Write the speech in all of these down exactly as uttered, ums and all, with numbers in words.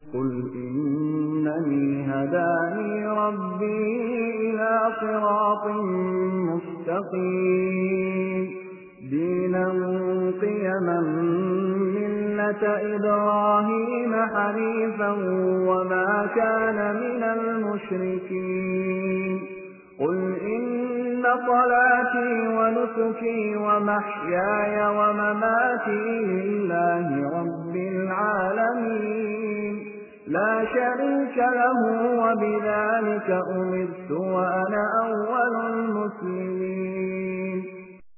قل إنني هداني ربي إلى صراط مستقيم دينا قيما ملة إبراهيم حنيفا وما كان من المشركين قل إن صلاتي ونسكي ومحياي ومماتي لله رب العالمين لا شريك له وبذلك أمرت وأنا أول المسلمين.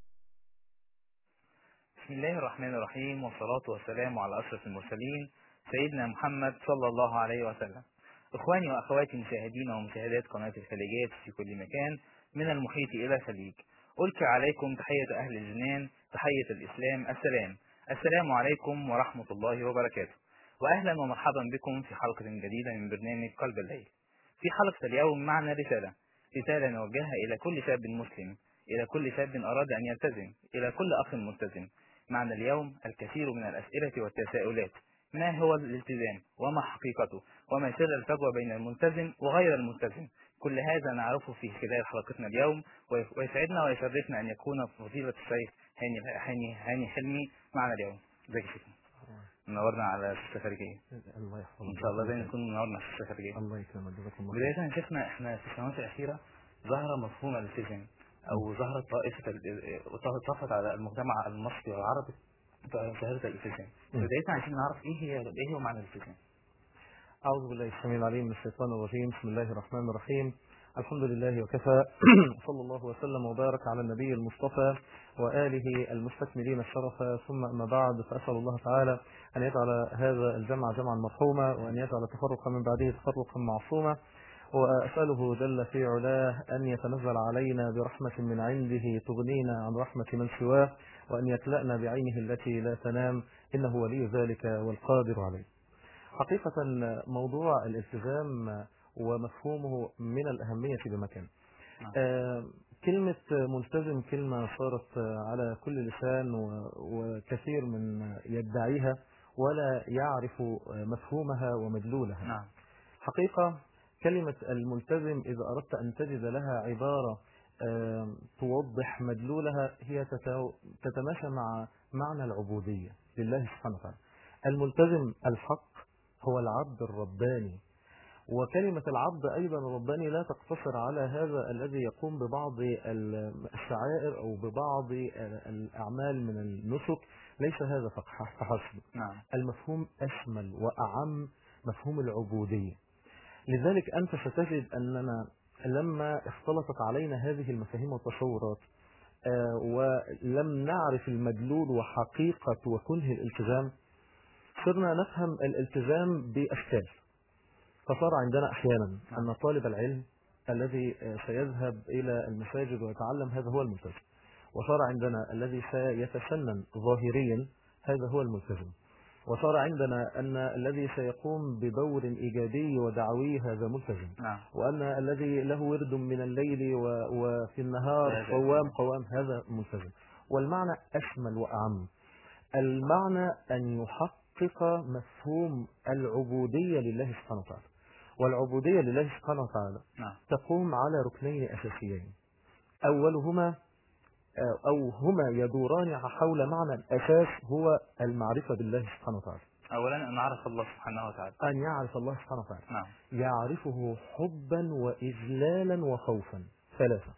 بسم الله الرحمن الرحيم، والصلاة والسلام على أشرف المرسلين سيدنا محمد صلى الله عليه وسلم. إخواني وأخواتي مشاهدين ومشاهدات قناة الخليجات في كل مكان من المحيط إلى الخليج، ألقي عليكم تحية أهل الجنان، تحية الإسلام، السلام السلام عليكم ورحمة الله وبركاته، وأهلا ومرحبا بكم في حلقة جديدة من برنامج قلب الليل. في حلقة اليوم معنا رسالة رسالة نوجهها إلى كل شاب مسلم، إلى كل شاب أراد أن يلتزم، إلى كل أخ ملتزم. معنا اليوم الكثير من الأسئلة والتساؤلات: ما هو الالتزام؟ وما حقيقته؟ وما سر الفجوة بين الملتزم وغير الملتزم؟ كل هذا نعرفه في خلال حلقتنا اليوم، ويسعدنا ويشرفنا أن يكون فضيلة الشيخ هاني هاني هاني حلمي معنا اليوم. ازيك يا شيخنا؟ منورنا على الشاشة الخارجية. الله يحفظك. ان شاء الله دايما نكون منورنا على الشاشة الخارجية. الله يكرمك، جزاك الله. بداية يا شيخنا، احنا في السنوات الأخيرة ظهر مفهوم الالتزام، أو ظهرت طائفة طفت على المجتمع المصري والعربي شهادة الالتزام. بداية عايزين نعرف ايه هي ايه هو معنى الالتزام. أعوذ بالله السميع العليم من الشيطان الرجيم. بسم الله الرحمن الرحيم. الحمد لله وكفى صلى الله وسلم وبارك على النبي المصطفى وآله المستكملين الشرف، ثم أما بعد، فأسأل الله تعالى أن يجعل هذا الجمع جمعا مرحوما، وأن يجعل التفرق من بعده تفرقا معصوما، وأسأله جل في علاه أن يتنزل علينا برحمة من عنده تغنينا عن رحمة من سواه، وأن يكلأنا بعينه التي لا تنام، إنه ولي ذلك والقادر عليه. حقيقة موضوع الالتزام ومفهومه من الأهمية بمكان. آه كلمة ملتزم كلمة صارت على كل لسان وكثير من يدعيها ولا يعرف مفهومها ومدلولها. نعم. حقيقة كلمة الملتزم إذا أردت أن تجد لها عبارة آه توضح مدلولها، هي تتماشى مع معنى العبودية لله سبحانه وتعالى. الملتزم الحق هو العبد الرباني، وكلمة العبد أيضا الرباني لا تقتصر على هذا الذي يقوم ببعض الشعائر أو ببعض الأعمال من النسك، ليس هذا فحسب. نعم. المفهوم أشمل وأعم، مفهوم العبودية. لذلك أنت ستجد أننا لما اختلطت علينا هذه المفاهيم والتصورات آه ولم نعرف المدلول وحقيقة وكنه الالتزام، صرنا نفهم الالتزام بأشكال. فصار عندنا أحيانا أن طالب العلم الذي سيذهب إلى المساجد ويتعلم هذا هو الملتزم، وصار عندنا الذي سيتسنن ظاهريا هذا هو الملتزم، وصار عندنا أن الذي سيقوم بدور إيجابي ودعوي هذا ملتزم، نعم. وأن الذي له ورد من الليل وفي النهار قوام قوام هذا ملتزم. والمعنى أشمل وأعم. المعنى أن يحقق مفهوم العبودية لله سبحانه وتعالى، والعبودية لله سبحانه وتعالى نعم. تقوم على ركنين أساسيين، أولهما أو هما يدوران حول معنى الأساس هو المعرفة بالله سبحانه وتعالى. أولا أن نعرف الله سبحانه وتعالى، أن يعرف الله سبحانه وتعالى. نعم. يعرفه حبا وإجلالا وخوفا. ثلاثة،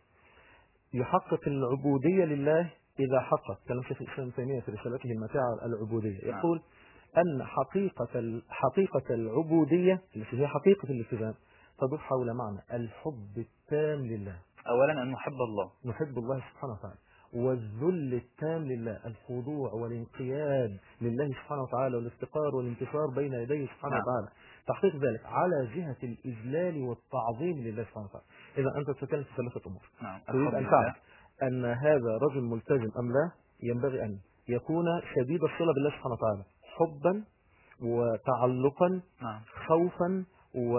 يحقق العبودية لله إذا حقق كلام شيخ الإسلام ابن تيمية في رسالته الماتعة العبودية، يقول أن حقيقة حقيقة العبودية التي هي حقيقة الالتزام تدور حول معنى الحب التام لله. أولا أن نحب الله، نحب الله سبحانه وتعالى، والذل التام لله، الخضوع والانقياد لله سبحانه وتعالى، والافتقار والانتصار بين يديه سبحانه نعم. وتعالى. تحقيق ذلك على جهة الإجلال والتعظيم لله سبحانه وتعالى. إذا أنت تتكلم في ثلاثة أمور. نعم. تريد أن تعرف أن هذا رجل ملتزم أم لا، ينبغي أن يكون شديد الصلة بالله سبحانه وتعالى، حبا وتعلقا، نعم. خوفا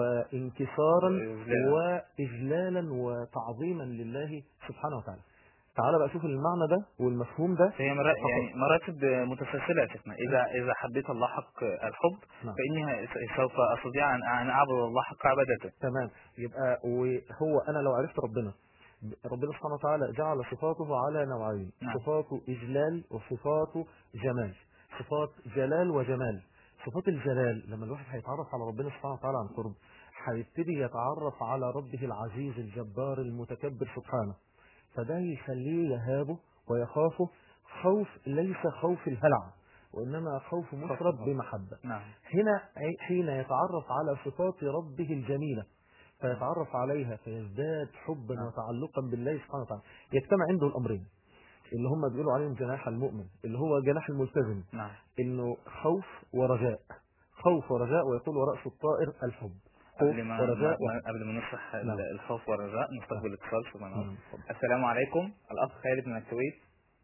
وانكسارا وإجلالا. وإجلالا وتعظيما لله سبحانه وتعالى. تعال بقى شوف المعنى ده والمفهوم ده. هي مرا... يعني مراتب متسلسلة يا شيخنا. إذا إذا حبيت الله حق الحب نعم. فإني سوف أستطيع أن أن أعبد الله حق عبادته. تمام. يبقى وهو أنا لو عرفت ربنا، ربنا سبحانه وتعالى جعل صفاته على نوعين. نعم. صفاته إجلال وصفاته جمال. صفات جلال وجمال. صفات الجلال لما الواحد هيتعرف على ربنا سبحانه وتعالى عن قرب هيبتدي يتعرف على ربه العزيز الجبار المتكبر سبحانه، فده يخليه يهابه ويخافه خوف ليس خوف الهلع، وإنما خوف مفرد بمحبة. نعم. هنا حين يتعرف على صفات ربه الجميلة فيتعرف عليها فيزداد حبا نعم. وتعلقا بالله سبحانه وتعالى. يجتمع عنده الأمرين اللي هم بيقولوا عليهم جناح المؤمن، اللي هو جناح الملتزم. نعم. إنه خوف ورجاء، خوف ورجاء، ويقول ورأس الطائر الحب. قبل ما ورجاء ما- قبل ما نشرح نعم. الخوف والرجاء نستقبل اتصال. شكرا. نعم. السلام عليكم. الأخ خالد من الكويت.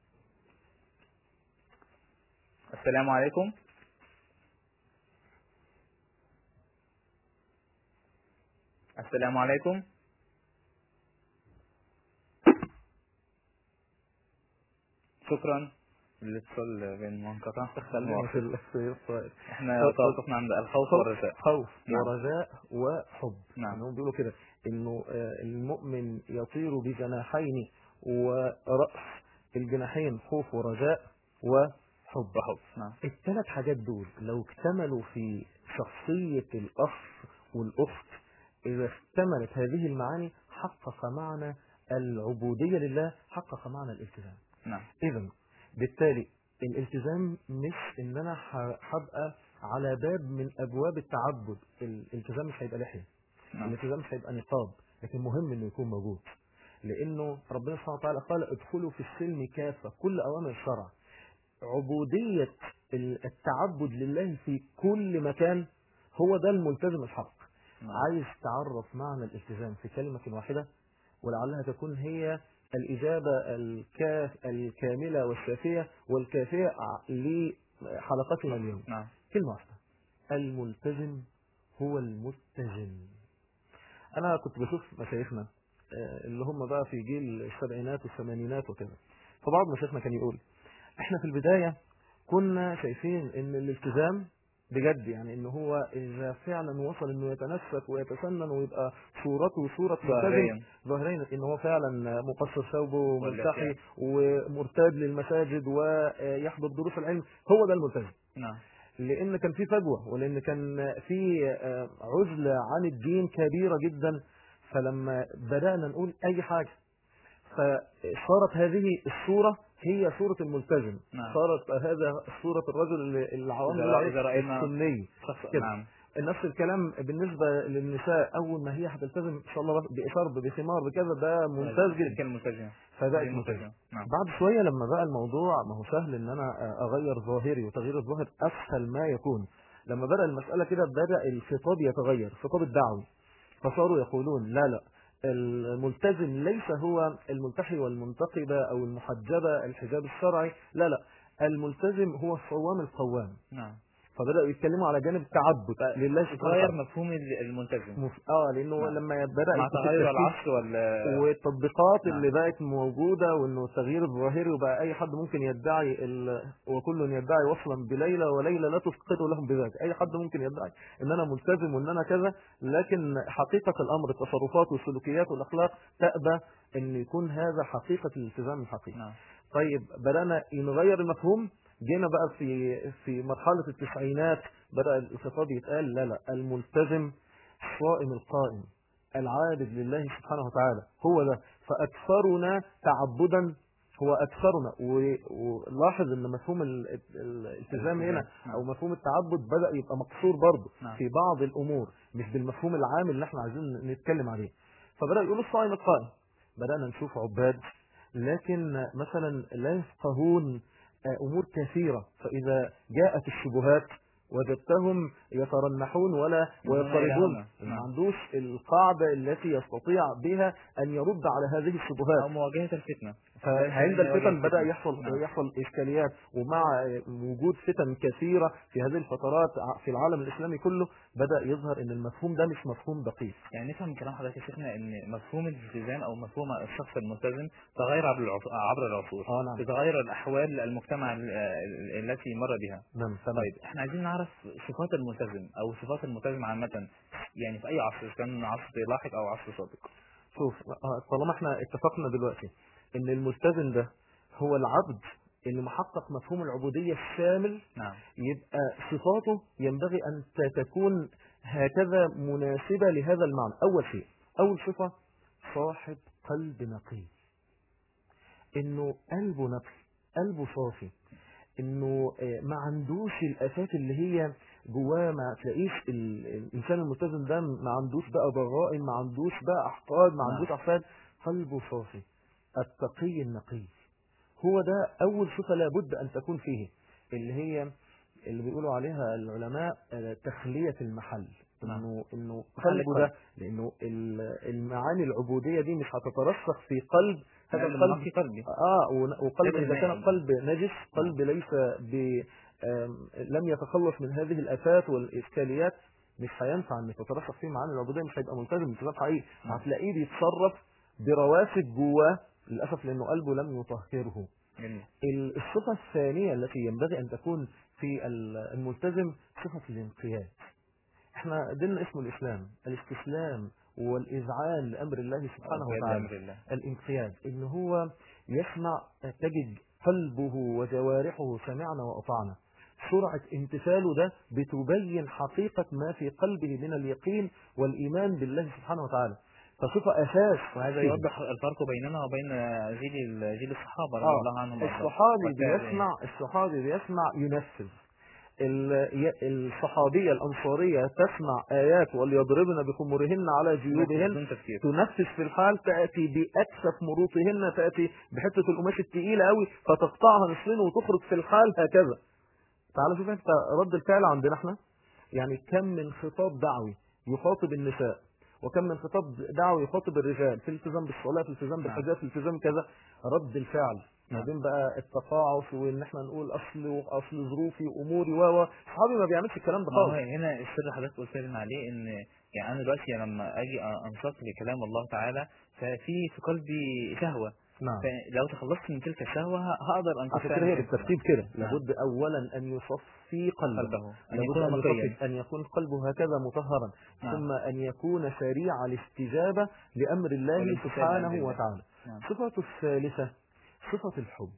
السلام عليكم. السلام عليكم. شكرا. الاتصال بين منقطع. خلينا في الصائر. احنا توقفنا عند الخوف والرجاء. خوف نعم. ورجاء وحب. نعم. انهم بيقولوا كده انه المؤمن يطير بجناحين ورأس الجناحين خوف ورجاء وحب. وحب. نعم. الثلاث حاجات دول لو اكتملوا في شخصية الأخ والأخت، إذا اكتملت هذه المعاني حقق معنى العبودية لله، حقق معنى الالتزام. نعم. إذن بالتالي الالتزام مش ان انا هبقى على باب من ابواب التعبد. الالتزام مش هيبقى لحية. نعم. الالتزام مش هيبقى نقاب، لكن مهم انه يكون موجود، لانه ربنا سبحانه وتعالى قال ادخلوا في السلم كافة، كل اوامر الشرع. عبودية التعبد لله في كل مكان هو ده الملتزم الحق. نعم. عايز تعرف معنى الالتزام في كلمة واحدة ولعلها تكون هي الإجابة الكاف الكاملة والشافية والكافية لحلقتنا اليوم. نعم. كلمة واحدة: الملتزم هو المتزن. أنا كنت بشوف مشايخنا اللي هم بقى في جيل السبعينات والثمانينات وكذا، فبعض مشايخنا كان يقول احنا في البداية كنا شايفين ان الالتزام بجد يعني ان هو اذا فعلا وصل انه يتنسك ويتسنن ويبقى صورته صورة ملتزم ظاهرين، ان هو فعلا مقصر ثوبه ملتحي ومرتاد للمساجد ويحضر دروس العلم، هو ده الملتزم. نعم. لان كان في فجوة ولان كان في عزلة عن الدين كبيرة جدا، فلما بدأنا نقول اي حاجة فصارت هذه الصورة هي صورة الملتزم. نعم. صارت هذا صورة الرجل العوام السني. نعم. نفس الكلام بالنسبة للنساء، أول ما هي هتلتزم إن شاء الله بإشارب بخمار بكذا ده ممتاز جدا، فبقت ملتزم. نعم. بعد شوية لما بقى الموضوع ما هو سهل إن أنا أغير ظاهري، وتغيير الظاهر أسهل ما يكون، لما بدأ المسألة كده بدأ الخطاب يتغير، الخطاب الدعوي، فصاروا يقولون لا لا الملتزم ليس هو الملتحي والمنتقبة أو المحجبة الحجاب الشرعي، لا لا الملتزم هو الصوام القوام. نعم. فبدأوا يتكلموا على جانب التعبد لله سبحانه غير مفهوم الملتزم. مف... اه لانه نعم. لما بدأ مع تغير العصر وال... والتطبيقات نعم. اللي بقت موجودة، وانه التغيير الظاهري وبقى اي حد ممكن يدعي ال... وكل يدعي وصلا بليلى وليلى لا تسقط لهم بذلك، اي حد ممكن يدعي ان انا ملتزم وان انا كذا، لكن حقيقة الامر التصرفات والسلوكيات والاخلاق تأبى ان يكون هذا حقيقة الالتزام الحقيقي. نعم. طيب بدأنا نغير المفهوم، جينا بقى في في مرحلة التسعينات بدأ الخطاب يتقال لا لا الملتزم الصائم القائم العابد لله سبحانه وتعالى هو ده، فأكثرنا تعبدا هو أكثرنا. ولاحظ ان مفهوم الالتزام هنا او مفهوم التعبد بدأ يبقى مقصور برضه في بعض الامور، مش بالمفهوم العام اللي احنا عايزين نتكلم عليه. فبدأ يقول الصائم القائم، بدأنا نشوف عباد لكن مثلا لا يفقهون أمور كثيرة، فإذا جاءت الشبهات وجدتهم يترنحون ولا ويضطربون، ما عندوش القاعدة التي يستطيع بها أن يرد على هذه الشبهات أو مواجهة الفتنة. فعند الفتن بدأ يحصل نعم. يحصل إشكاليات، ومع وجود فتن كثيرة في هذه الفترات في العالم الإسلامي كله بدأ يظهر إن المفهوم ده مش مفهوم دقيق. يعني نفهم من كلام حضرتك يا شيخنا ان مفهوم الالتزام او مفهوم الشخص الملتزم تغير عبر العصور عبر العصور اه نعم. تتغير الاحوال المجتمع ال- ال- التي مر بها. نعم. طيب احنا عايزين نعرف صفات الملتزم او صفات الملتزم عامه، يعني في اي عصر، كان عصر لاحق او عصر سابق. شوف، آه، طالما احنا اتفقنا دلوقتي ان الملتزم ده هو العبد اللي محقق مفهوم العبودية الشامل، نعم. يبقى صفاته ينبغي ان تكون هكذا مناسبة لهذا المعنى. اول شيء، اول صفة، صاحب قلب نقي، انه قلبه نقي، قلبه صافي، انه آه، ما عندوش الافات اللي هي جواه. ما تلاقيش ال- الانسان الملتزم ده ما عندوش بقى ضغائن، ما عندوش بقى احقاد، ما نعم. عندوش احفاد، قلبه صافي، التقي النقي. هو ده اول صفة لابد ان تكون فيه، اللي هي اللي بيقولوا عليها العلماء آه، تخلية المحل. نعم. انه انه محل قلبه القلب. ده، لانه ال- المعاني العبودية دي مش هتترسخ في قلب هذا لأن القلب. في قلبي اه ون- وقلب غير اذا كان المائي. قلب نجس، قلب ليس ب آم، لم يتخلص من هذه الافات والاشكاليات، مش هينفع ان تترسخ فيه معاني العبودية، مش هيبقى ملتزم التزام حقيقي. نعم. هتلاقيه بيتصرف برواسب جواه للاسف، لانه قلبه لم يطهره. جميل. ال- الصفة الثانية التي ينبغي أن تكون في ال- الملتزم صفة الانقياد. احنا ديننا اسمه الإسلام، الاستسلام والإذعان لأمر الله سبحانه وانقياد وتعالى. لأمر الله. الانقياد إن هو يسمع، تجد قلبه وجوارحه سمعنا وأطعنا. سرعة امتثاله ده بتبين حقيقة ما في قلبه من اليقين والإيمان بالله سبحانه وتعالى، فصفة أساس. وهذا فيه. يوضح الفرق بيننا وبين جيل جيل الصحابة رضي آه الله عنهم وارضاهم. الصحابي والتابعين. بيسمع، الصحابي بيسمع ينفذ. ال- ي- الصحابية الأنصارية تسمع آيات وليضربن بخمرهن على جيوبهن، بدون تفكير. تنفذ في الحال، تأتي بأكثف مروطهن، تأتي بحتة القماش التقيلة قوي فتقطعها نصفين وتخرج في الحال هكذا. تعال شوف انت رد الفعل عندنا احنا، يعني كم من خطاب دعوي يخاطب النساء، وكم من خطاب دعوي يخاطب الرجال في الالتزام بالصلاة، في الالتزام بالحجاب، في الالتزام كذا. رد الفعل ما بين بقى التقاعس وان احنا نقول اصل واصل ظروفي واموري و اصحابي ما بيعملش الكلام ده ما هو خالص. هنا السر حضرتك قلت لنا عليه، ان يعني انا دلوقتي لما اجي انصت لكلام الله تعالى ففي في قلبي شهوة. نعم. فلو تخلصت من تلك الشهوة هقدر ان عشان كده هي بالترتيب كده، نعم. لابد اولا ان يصفي قلبه، قلبه ان لابد يكون ان نقيا. يصفي، ان يكون قلبه هكذا مطهرا. نعم. ثم ان يكون سريع الاستجابة لامر الله والامتثال سبحانه لأمر الله. وتعالى. نعم. صفة الثالثة صفة الحب.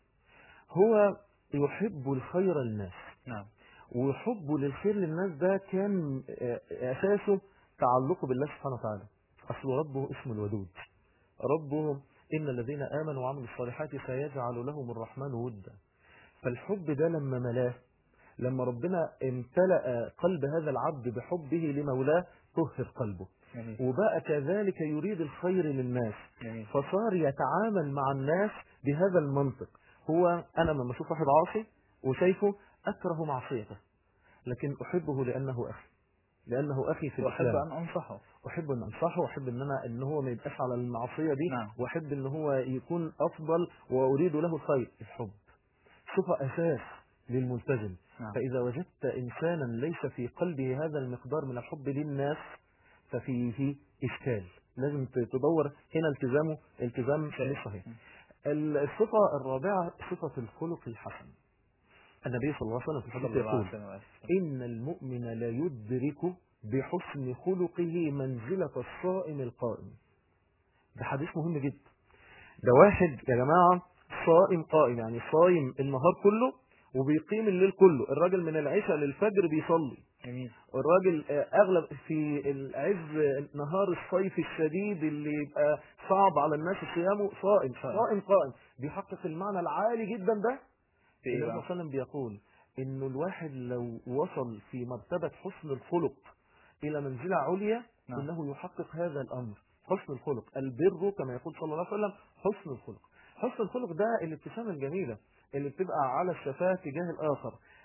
هو يحب الخير للناس، نعم. وحبه للخير للناس ده كان آه، اساسه تعلقه بالله سبحانه وتعالى. اصل ربه اسمه الودود، ربه ان الذين امنوا وعملوا الصالحات سيجعل لهم الرحمن ودا. فالحب ده لما ملاه، لما ربنا امتلأ قلب هذا العبد بحبه لمولاه، طهر قلبه. جميل. وبقى كذلك يريد الخير للناس. جميل. فصار يتعامل مع الناس بهذا المنطق. هو أنا لما أشوف واحد عاصي وشايفه أكره معصيته، لكن أحبه لأنه أخي، لأنه أخي في وأحب الإسلام. أن أنصحه. أحب أن أنصحه، وأحب أن أنا إن هو ما يبقاش على المعصية دي. نعم. وأحب أن هو يكون أفضل وأريد له الخير. الحب صفة أساس للملتزم. نعم. فإذا وجدت إنسانا ليس في قلبه هذا المقدار من الحب للناس ففيه إشكال، لازم تدور هنا التزامه التزام مش صحيح. الصفة الرابعة صفة الخلق الحسن. النبي صلى الله عليه وسلم في الحديث يقول إن المؤمن لا يدرك بحسن خلقه منزلة الصائم القائم. ده حديث مهم جدا. ده واحد يا جماعة صائم قائم، يعني صايم النهار كله وبيقيم الليل كله. الراجل من العشاء للفجر بيصلي. جميل. الراجل اغلب في العز نهار الصيف الشديد اللي يبقى صعب على الناس صيامه صائم صائم قائم، بيحقق المعنى العالي جدا ده. النبي صلى الله عليه وسلم بيقول انه الواحد لو وصل في مرتبة حسن الخلق الى منزلة عليا، نعم. انه يحقق هذا الامر. حسن الخلق البر كما يقول صلى الله عليه وسلم حسن الخلق. حسن الخلق ده الابتسامة الجميلة اللي بتبقى على الشفاه تجاه الاخر،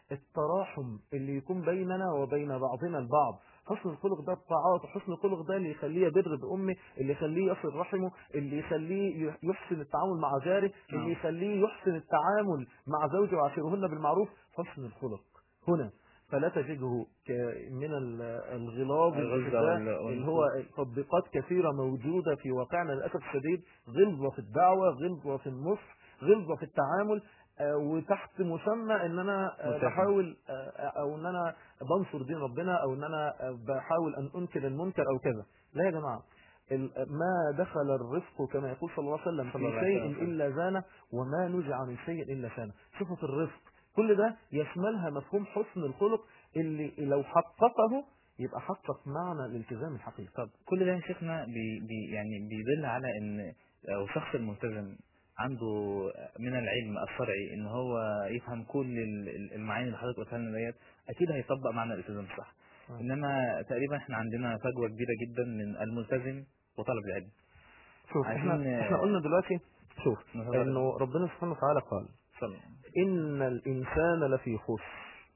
التراحم اللي يكون بيننا وبين بعضنا البعض. حسن الخلق ده الطاعات، وحسن الخلق ده اللي يخليه يبر بأمه، اللي يخليه يصل رحمه، اللي يخليه يحسن التعامل مع جاره، اللي يخليه يحسن التعامل مع زوجه وعاشرهن بالمعروف. حسن الخلق هنا فلا تجده من الغلاظ اللي هو تطبيقات كثيرة موجودة في واقعنا للأسف الشديد، غلظة في الدعوة، غلظة في النصح، غلظة في التعامل، وتحت مسمى ان انا بحاول او ان انا بنصر دين ربنا او ان انا بحاول ان انكر المنكر او كذا. لا يا جماعة، ما دخل الرفق كما يقول صلى الله عليه وسلم في شيء الا زانه، وما نزع من شيء الا شانه. صفة الرفق كل ده يشملها مفهوم حسن الخلق اللي لو حققه يبقى حقق معنى الالتزام الحقيقي. طب كل ده يا شيخنا بي بي يعني بيدل على ان لو الشخص الملتزم عنده من العلم الشرعي ان هو يفهم كل المعاني اللي حضرتك قلتها لنا ديت، اكيد هيطبق معنى الالتزام صح. آه. انما تقريبا احنا عندنا فجوه كبيره جدا من الملتزم وطلب العلم. شوف احنا احنا قلنا دلوقتي، شوف انه ربنا سبحانه وتعالى قال صلى. ان الانسان لفي خسر،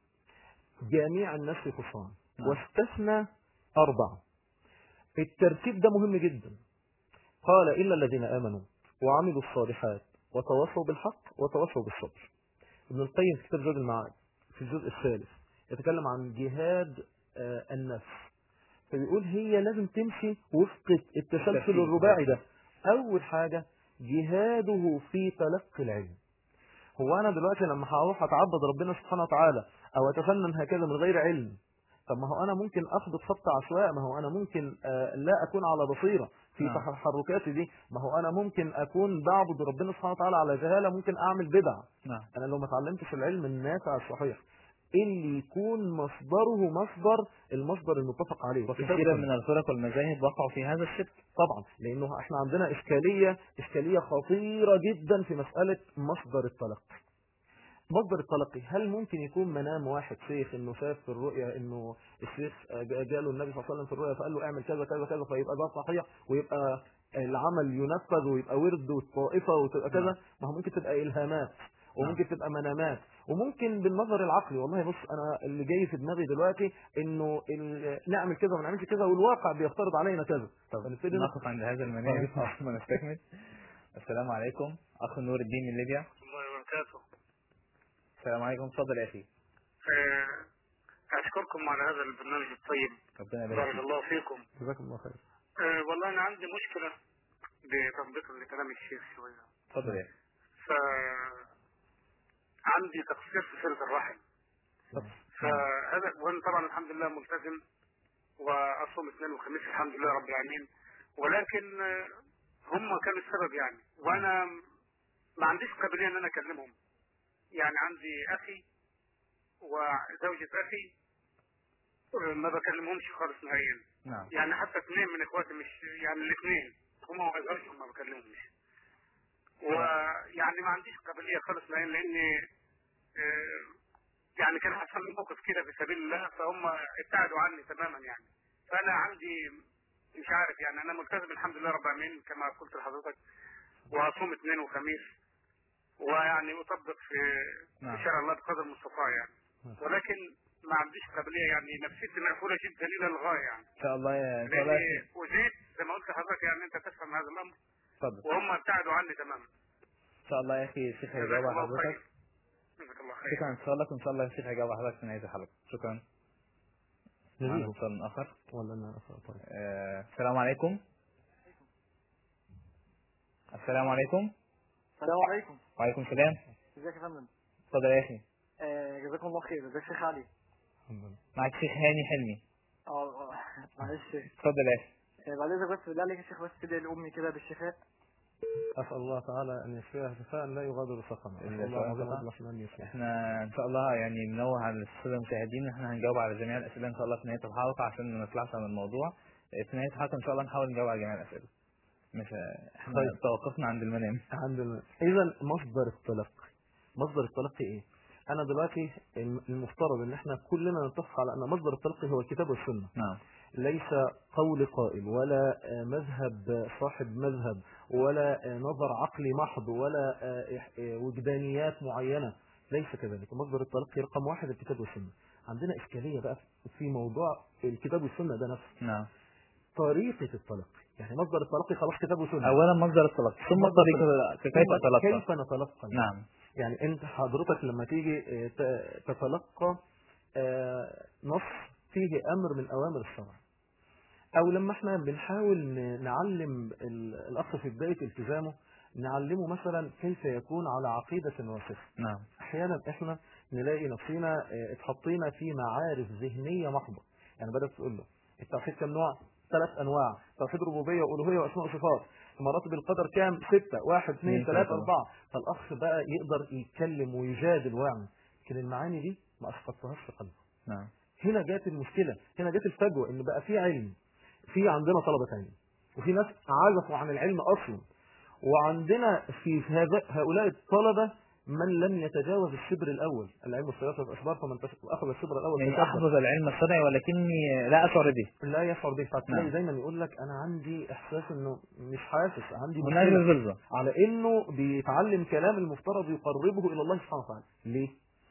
جميع الناس في خسران، واستثنى اربعه. الترتيب ده مهم جدا. قال الا الذين امنوا وعملوا الصالحات وتواصوا بالحق وتواصوا بالصبر. ابن القيم في كتاب زاد المعاد في الجزء الثالث يتكلم عن جهاد آه النفس، فبيقول هي لازم تمشي وفق التسلسل الرباعي ده. اول حاجة جهاده في تلقي العلم. هو انا دلوقتي لما هروح اتعبد ربنا سبحانه وتعالى او اتفنن هكذا من غير علم، طب ما هو انا ممكن اخد خط عشواء، ما هو انا ممكن آه لا اكون على بصيرة في نعم. تحركاتي دي، ما هو انا ممكن اكون بعبد ربنا سبحانه وتعالى على جهالة، ممكن اعمل بدع. نعم. انا لو ما اتعلمتش العلم النافع الصحيح اللي يكون مصدره مصدر المصدر المتفق عليه. وكثيرا من الفرق والمذاهب وقعوا في هذا الشرك طبعا، لانه احنا عندنا اشكالية اشكالية خطيرة جدا في مسألة مصدر التلقي. مصدر التلقي، هل ممكن يكون منام واحد شيخ انه شاف في الرؤيا انه الشيخ جاله النبي صلى الله عليه وسلم في الرؤيا فقال له اعمل كذا كذا كذا فيبقى ده صحيح ويبقى العمل ينفذ ويبقى ورد والطائفة وتبقى كذا؟ ما هو ممكن تبقى الهامات وممكن تبقى منامات وممكن بالنظر العقلي. والله بص انا اللي جاي في دماغي دلوقتي انه نعمل كذا وما نعملش كذا والواقع بيفترض علينا كذا. طب نقف عند هذا المنام ما نستكمل. السلام عليكم اخ نور الدين من ليبيا. الله وبركاته. السلام عليكم، اتفضل يا اخي. اشكركم على هذا البرنامج الطيب، ربنا يبارك بارك الله فيكم. جزاكم الله خير. أه والله انا عندي مشكله بتطبيق لكلام الشيخ شويه. اتفضل يا اخي. ف عندي تقصير في صله الرحم. فهذا وانا طبعا الحمد لله ملتزم واصوم اثنين وخميس الحمد لله رب العالمين، ولكن هم كانوا السبب يعني، وانا ما عنديش قابليه ان انا اكلمهم. يعني عندي اخي وزوجة اخي ما بكلمهمش خالص نهائيا. نعم. يعني حتى اثنين من اخواتي مش يعني الاثنين هم وزوجهم ما بكلمهمش. ويعني ما عنديش قابليه خالص نهائيا، لاني يعني كان حصل لي موقف كده في سبيل الله فهم ابتعدوا عني تماما يعني. فانا عندي مش عارف يعني، انا ملتزم الحمد لله رب العالمين كما قلت لحضرتك، واصوم اثنين وخميس ويعني اطبق في نعم. شرع الله بقدر المستطاع يعني، ولكن ما عنديش قابليه يعني، نفسيتي مقفوله جدا الى الغايه يعني. ان شاء الله يا لاني وزيت زي ما قلت لحضرتك يعني، انت تفهم هذا الامر. اتفضل. وهم ابتعدوا عني تماما. ان شاء الله يا اخي الشيخ هيجاوب على حضرتك. جزاك الله خير. شكرا ان شاء الله، وان شاء الله الشيخ هيجاوب على حضرتك في نهايه الحلقه. شكرا. معنا اتصال اخر ولا انا طيب. آه، السلام عليكم. السلام عليكم. السلام عليكم. وعليكم السلام. ازيك يا فندم؟ اتفضل يا اخي. آه جزاكم الله خير. ازيك يا شيخ علي؟ معاك شيخ هاني حلمي. اه معلش. اتفضل يا اخي. آه بعد اذنك بس بالله عليك يا شيخ بس تدعي لامي كده بالشفاء. اسال الله تعالى ان يشفيها شفاء لا يغادر سقما. احنا ان شاء الله يعني بنوه على الساده المشاهدين، احنا هنجاوب على جميع الاسئله ان شاء الله في نهايه الحلقه عشان ما نطلعش عن الموضوع. في نهايه الحلقه ان شاء الله نحاول نجاوب على جميع الاسئله. مش احنا طيب. توقفنا عند المنام. عند المنام. اذا مصدر التلقي، مصدر التلقي ايه؟ انا دلوقتي المفترض ان احنا كلنا نتفق على ان مصدر التلقي هو الكتاب والسنه. نعم. ليس قول قائل ولا مذهب صاحب مذهب ولا نظر عقلي محض ولا وجدانيات معينة. ليس كذلك. مصدر التلقي رقم واحد الكتاب والسنة. عندنا إشكالية بقى في موضوع الكتاب والسنة ده نفسه. نعم. طريقة التلقي، يعني مصدر التلقي خلاص كتاب وسنة. أولا مصدر التلقي ثم طريقة كيف أتلقى. كيف نتلقى؟ نعم. يعني أنت حضرتك لما تيجي تتلقى نص فيه أمر من أوامر الشرع، أو لما احنا بنحاول نعلم الأخ في بداية التزامه نعلمه مثلا كيف يكون على عقيدة راسخة. نعم. أحيانا احنا نلاقي نفسنا اتحطينا في معارف ذهنية محضة. يعني بدأت تقول له التوحيد كم نوع؟ ثلاث أنواع، توحيد ربوبية وألوهية وأسماء وصفات. مراتب القدر كام؟ ستة، واحد اثنين ثلاثة أربعة. فالأخ بقى يقدر يتكلم ويجادل ويعمل، لكن المعاني دي ما أسقطتهاش في قلبه. نعم. هنا جات المشكلة، هنا جات الفجوة، إن بقى في علم، في عندنا طلبة علم، وفي ناس عازفوا عن العلم أصلا، وعندنا في هذا هؤلاء الطلبة من لم يتجاوز الشبر الأول. العلم الثلاثة أشبار، فمن أخذ الشبر الأول يعني تكبر. أحفظ العلم الشرعي ولكني لا أشعر به. لا يشعر به. فتلاقي نعم. دايما يقول لك أنا عندي إحساس إنه مش حاسس، عندي هناك مشكلة غلظة على إنه بيتعلم كلام المفترض يقربه إلى الله سبحانه وتعالى. ليه؟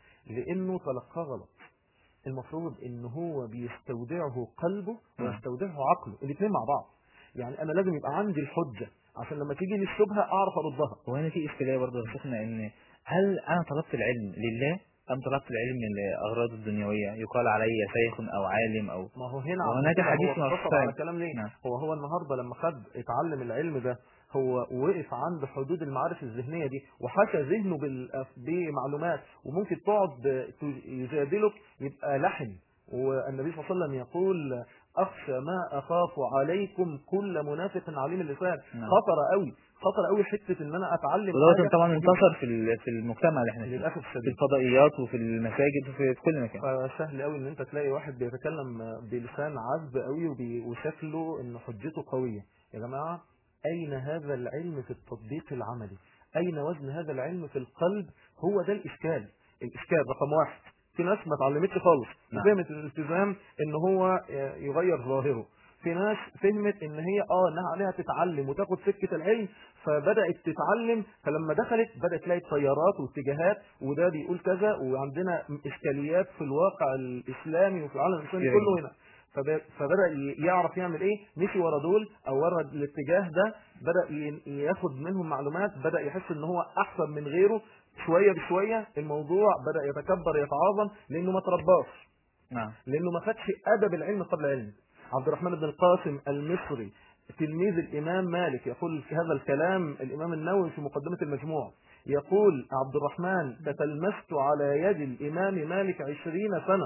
لأنه تلقاه غلط. المفروض إن هو بيستودعه قلبه ويستودعه عقله، الاثنين مع بعض. يعني أنا لازم يبقى عندي الحجة عشان لما تيجي لي الشبهة أعرف أردها. وهنا في إشكالية برضه يا شيخنا، إن هل أنا طلبت العلم لله أم طلبت العلم للأغراض الدنيوية؟ يقال علي شيخ أو عالم أو ما هو هنا وهناك حديث هو اقتصر على كلام ليه؟ نعم. هو هو النهارده لما خد اتعلم العلم ده، هو وقف عند حدود المعارف الذهنية دي وحكى ذهنه بمعلومات، وممكن تقعد يجادلك يبقى لحن. والنبي صلى الله عليه وسلم يقول أخشى ما أخاف عليكم كل منافق عليم اللسان. نعم. خطر قوي، خطر قوي حتة ان انا اتعلم ودوت طبعا انتشر في في المجتمع اللي احنا فيه، للاسف في الشديد، الفضائيات وفي المساجد وفي كل مكان. فسهل قوي ان انت تلاقي واحد بيتكلم بلسان عذب قوي وشكله ان حجته قوية. يا جماعة اين هذا العلم في التطبيق العملي؟ اين وزن هذا العلم في القلب؟ هو ده الاشكال. الاشكال رقم واحد، في ناس ما اتعلمتش خالص وفهمت الالتزام ان هو يغير ظاهره. في ناس فهمت ان هي اه انها عليها تتعلم وتاخد سكة العلم، فبدأت تتعلم، فلما دخلت بدأت تلاقي تيارات واتجاهات، وده بيقول كذا، وعندنا اشكاليات في الواقع الاسلامي وفي العالم الاسلامي كله هنا. فبدأ يعرف يعمل ايه، مشي ورا دول او ورا الاتجاه ده، بدأ ياخد منهم معلومات، بدأ يحس ان هو احسن من غيره. شوية بشوية الموضوع بدأ يتكبر يتعاظم لانه ما ترباش. نعم. لانه ما خدش ادب العلم قبل علم. عبد الرحمن بن القاسم المصري تلميذ الامام مالك يقول في هذا الكلام الامام النووي في مقدمة المجموع، يقول عبد الرحمن تتلمست على يد الامام مالك عشرين سنة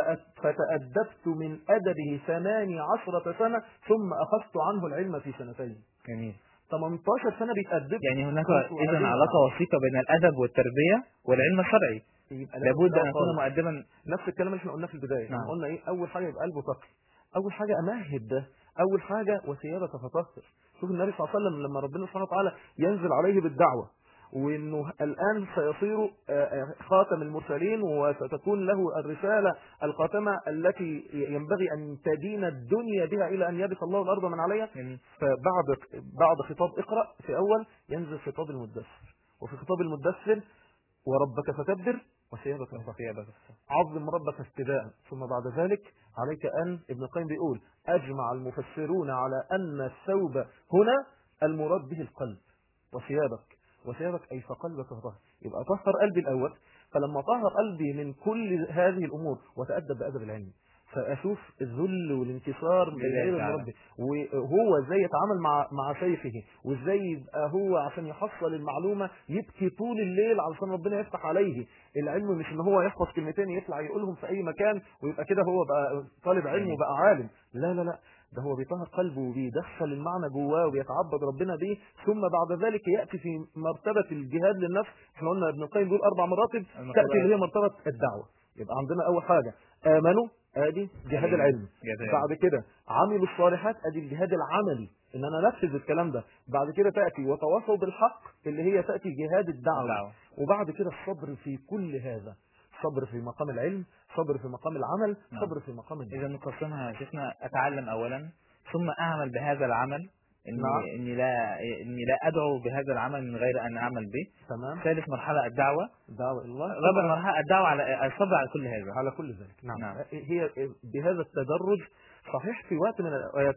فتأدبت من ادبه ثماني عشرة سنة ثم اخذت عنه العلم في سنتين. جميل. ثمانية عشر سنة بيتأدب. يعني هناك اذا علاقة وثيقة بين الادب والتربية والعلم الشرعي. لابد ان يكون مؤدبا. نفس الكلام اللي احنا قلناه في البداية. نعم. قلنا ايه؟ اول حاجة يبقى قلبه تقي، اول حاجة امهد ده، اول حاجة وثيابك فطهر. شوف النبي صلى الله عليه وسلم لما ربنا سبحانه وتعالى ينزل عليه بالدعوة وانه الان سيصير خاتم المرسلين وستكون له الرسالة الخاتمة التي ينبغي ان تدين الدنيا بها الى ان يبث الله الارض من عليها. فبعد بعد خطاب اقرأ في اول ينزل خطاب المدثر، وفي خطاب المدثر وربك فكبر وثيابك فطهر، عظم ربك ابتداء. ثم بعد ذلك عليك أن، ابن القيم بيقول أجمع المفسرون على أن الثوب هنا المراد به القلب. وثيابك، وثيابك أي فقلبك فطهر. يبقى طهر قلبي الأول، فلما طهر قلبي من كل هذه الأمور وتأدب بأدب العلم، فأشوف الذل والانكسار بغير المربي، وهو ازاي يتعامل مع مع شيخه، وازاي يبقى هو عشان يحصل المعلومة يبكي طول الليل علشان ربنا يفتح عليه. العلم مش ان هو يحفظ كلمتين يطلع يقولهم في اي مكان ويبقى كده هو بقى طالب علم وبقى عالم. لا لا لا، ده هو بيطهر قلبه وبيدخل المعنى جواه وبيتعبد ربنا به. ثم بعد ذلك يأتي في مرتبة الجهاد للنفس. احنا قلنا ابن القيم بيقول اربع مراتب، تأتي اللي هي مرتبة الدعوة. يبقى عندنا اول حاجة امنوا، ادي جهاد العلم. بعد كده عملوا الصالحات، ادي الجهاد العملي ان انا انفذ الكلام ده. بعد كده تأتي وتواصوا بالحق اللي هي تأتي جهاد الدعوة. الدعوة. وبعد كده الصبر في كل هذا، صبر في مقام العلم، صبر في مقام العمل، صبر في مقام الدعوة. اذا نقسمها شفنا اتعلم اولا ثم اعمل بهذا العمل إني, نعم. إني, لا إني لا أدعو بهذا العمل من غير أن أعمل به. تمام. ثالث مرحلة الدعوة. دعوة إلى الله. رابع مرحلة الدعوة على الصبر على كل هذا. على كل ذلك. نعم. نعم. هي بهذا التدرج. صحيح في وقت من الأوقات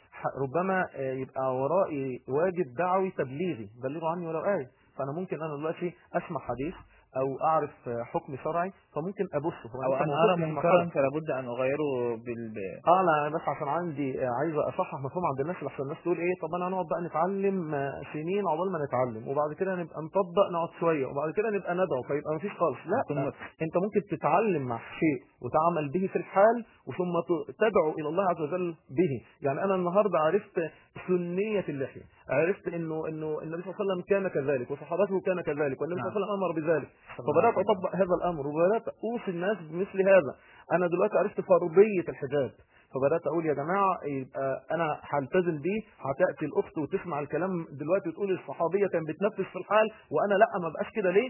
ربما يبقى ورائي واجب دعوي تبليغي، بلغوا عني ولو آية، فأنا ممكن أنا دلوقتي أسمع حديث أو أعرف حكم شرعي فممكن أبثه، أو أن أرى منكرا فلا بد أن أغيره بال اه لا بس عشان عندي عايز اصحح مفهوم عند الناس، لحسن الناس تقول ايه طب انا هنقعد بقى نتعلم سنين عقبال ما نتعلم وبعد كده نبقى نطبق نقعد شويه وبعد كده نبقى ندعو فيبقى مفيش خالص. لا، انت ممكن تتعلم مع شيء وتعمل به في الحال وثم تدعو الى الله عز وجل به. يعني انا النهارده عرفت سنيه اللحيه، عرفت انه انه النبي صلى الله عليه وسلم كان كذلك وصحابته كان كذلك والنبي صلى الله عليه وسلم امر بذلك، فبدات اطبق هذا الامر وبدات اوصي الناس بمثل هذا. انا دلوقتي عرفت فرضيه الحجاب فبدات اقول يا جماعه يبقى انا هلتزم بيه. هتاتي الاخت وتسمع الكلام دلوقتي وتقول الصحابيه كانت بتنفذ في الحال وانا لا ما بقاش كده ليه؟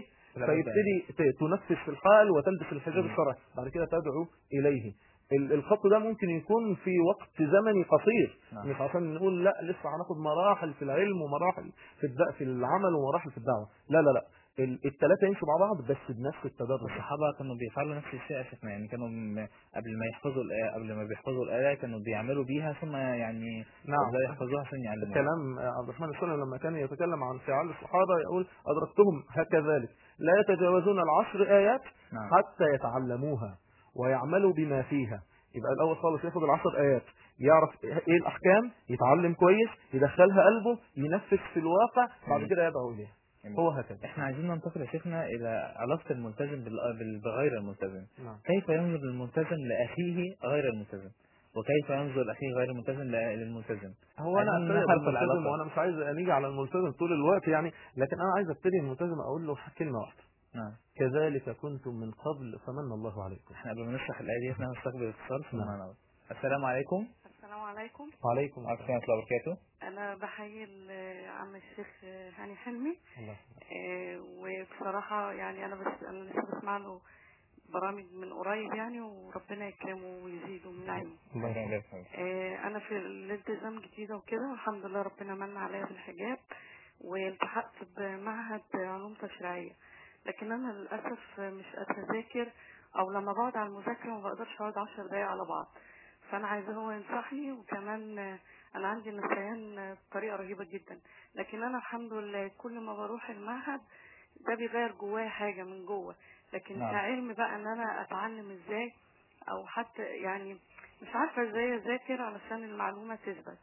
فيبتدي تنفذ في الحال وتلبس الحجاب الشرعي، بعد كده تدعو اليه. الخط ده ممكن يكون في وقت زمني قصير، مش عشان نقول لا لسه هناخد مراحل في العلم ومراحل في في العمل ومراحل في الدعوه، لا لا لا الثلاثه يمشوا مع بعض بس بنفس التدرج. الصحابه كانوا بيفعلوا نفس الشيء اساسا، يعني كانوا قبل ما يحفظوا الآية قبل ما بيحفظوا الآية كانوا بيعملوا بيها ثم يعني نعم ازاي يحفظوها عشان يعلموها. كلام عبد الرحمن السلمي لما كان يتكلم عن فعال الصحابه يقول ادركتهم هكذلك لا يتجاوزون العشر آيات نعم. حتى يتعلموها ويعملوا بما فيها. يبقى الاول خالص ياخد العشر آيات يعرف ايه الاحكام، يتعلم كويس، يدخلها قلبه، ينفذ في الواقع، بعد كده يدعو اليها. هو هكذا. احنا عايزين ننتقل يا شيخنا الى علاقه الملتزم بغير الملتزم. نعم. كيف ينظر الملتزم لاخيه غير الملتزم وكيف ينظر اخيه غير الملتزم للملتزم؟ هو انا ابتدي بالملتزم وانا مش عايز انيجي على الملتزم طول الوقت يعني، لكن انا عايز ابتدي الملتزم اقول له كلمه واحده. نعم. كذلك كنتم من قبل فمن الله عليكم. احنا قبل ما نشرح الايه دي احنا هنستقبل اتصال. نعم. السلام عليكم. السلام عليكم. وعليكم السلام ورحمه الله وبركاته. انا بحيي عم الشيخ هاني حلمي. الله. آه وبصراحه يعني انا بس انا لسه بسمع له برامج من قريب يعني، وربنا يكرمه ويزيده من نعيمه. الله يبارك آه انا في الالتزام جديده وكده والحمد لله ربنا من عليا بالحجاب والتحقت بمعهد علوم تشريعيه، لكن انا للاسف مش اتذاكر او لما بقعد على المذاكره ما بقدرش اقعد عشر دقايق على بعض، فانا عايزاه هو ينصحني. وكمان انا عندي نسيان بطريقه رهيبه جدا، لكن انا الحمد لله كل ما بروح المعهد ده بيغير جوايا حاجه من جوه، لكن نعم. كعلم بقى ان انا اتعلم ازاي او حتى يعني مش عارفه ازاي اذاكر علشان المعلومه تثبت.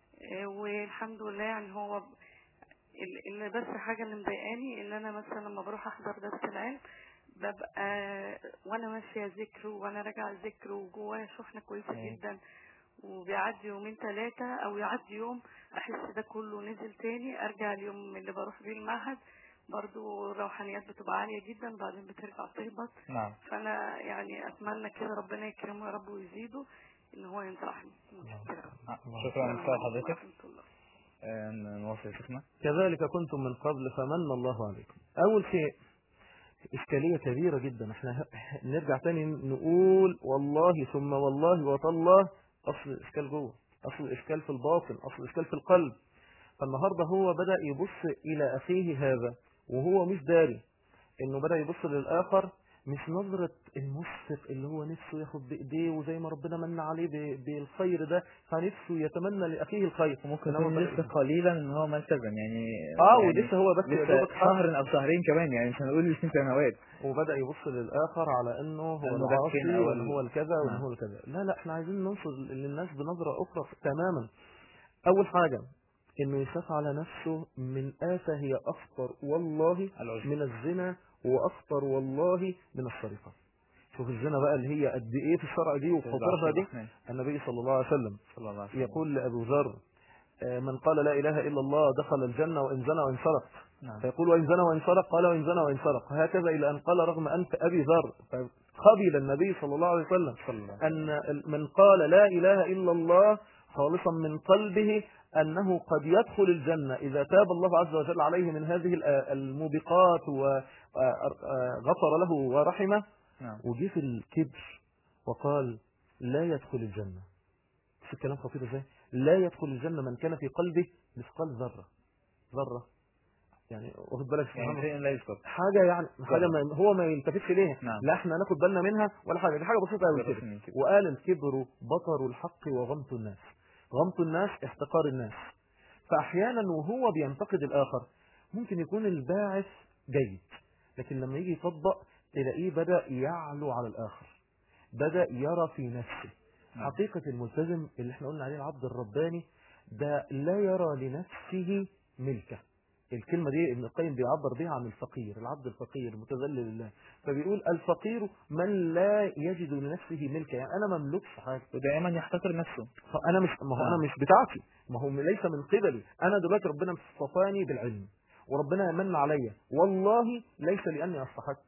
والحمد لله يعني هو اللي بس حاجه اللي مضايقاني ان انا مثلا لما بروح احضر درس العلم ببقى وانا ماشيه ذكر وانا راجعه ذكر وجوايا شحنه كويسه جدا، وبيعدي يومين ثلاثه او يعدي يوم احس ده كله نزل تاني، ارجع اليوم اللي بروح بيه المعهد برضو روحانيات بتبقى عاليه جدا بعدين بترجع تهبط. نعم. فانا يعني اتمنى كده ربنا يكرمه يا رب ويزيده ان هو ينصحني. شكرا لحضرتك. نواصل شيخنا. كذلك كنتم من قبل فمن الله عليكم. اول شيء إشكالية كبيرة جدا، احنا نرجع تاني نقول والله ثم والله وتالله، أصل الإشكال جوه، أصل الإشكال في الباطن، أصل الإشكال في القلب. فالنهاردة هو بدأ يبص إلى أخيه هذا وهو مش داري إنه بدأ يبص للآخر، مش نظرة المشفق اللي هو نفسه ياخد بإيديه وزي ما ربنا من عليه بالخير ده فنفسه يتمنى لأخيه الخير. وممكن يكون لسه قليلا إن هو ملتزم يعني اه يعني ولسه هو بس لسه شهر أو شهرين كمان يعني مش هنقول لسه سنوات، وبدأ يبص للآخر على إنه هو العاصي وإن هو الكذا وإن هو الكذا. لا لا احنا عايزين نوصل للناس بنظرة أخرى تماما. أول حاجة إنه يخاف على نفسه من آفة هي أخطر والله من الزنا وأخطر والله من السرقة. شوف الزنا بقى اللي هي قد إيه في الشرع دي وخطرها دي. النبي صلى الله عليه وسلم يقول لأبو ذر من قال لا إله إلا الله دخل الجنة وإن زنى وإن سرق. نعم. فيقول وإن زنى وإن سرق قال وإن زنى وإن سرق هكذا إلى أن قال رغم أنف أبي ذر. فقبل النبي صلى الله عليه وسلم أن من قال لا إله إلا الله خالصا من قلبه أنه قد يدخل الجنة إذا تاب الله عز وجل عليه من هذه الموبقات وغفر له ورحمه. نعم. وجي في الكبر وقال لا يدخل الجنة. شوف الكلام خطير ازاي. لا يدخل الجنة من كان في قلبه مثقال ذرة ذرة يعني واخد بالك يعني شيء لا يذكر، حاجة يعني حاجة ما هو ما يلتفتش ليها. نعم. لا احنا ناخد بالنا منها ولا حاجة، دي حاجة بسيطة قوي جرس كده. من كده. وقال الكبر بطر الحق وغمط الناس. غمط الناس احتقار الناس. فأحيانا وهو بينتقد الآخر ممكن يكون الباعث جيد، لكن لما يجي يطبق تلاقيه بدأ يعلو على الآخر، بدأ يرى في نفسه. نعم. حقيقة الملتزم اللي احنا قلنا عليه العبد الرباني ده لا يرى لنفسه ملكة. الكلمة دي ابن القيم بيعبر بها عن الفقير، العبد الفقير المتذلل لله. فبيقول الفقير من لا يجد لنفسه ملكة، يعني انا مملكش حاجة، ودائما يحتقر نفسه. انا مش ما هو آه. انا مش بتاعتي، ما هو ليس من قبلي. انا دلوقتي ربنا اصطفاني بالعلم وربنا يمن عليا، والله ليس لاني استحق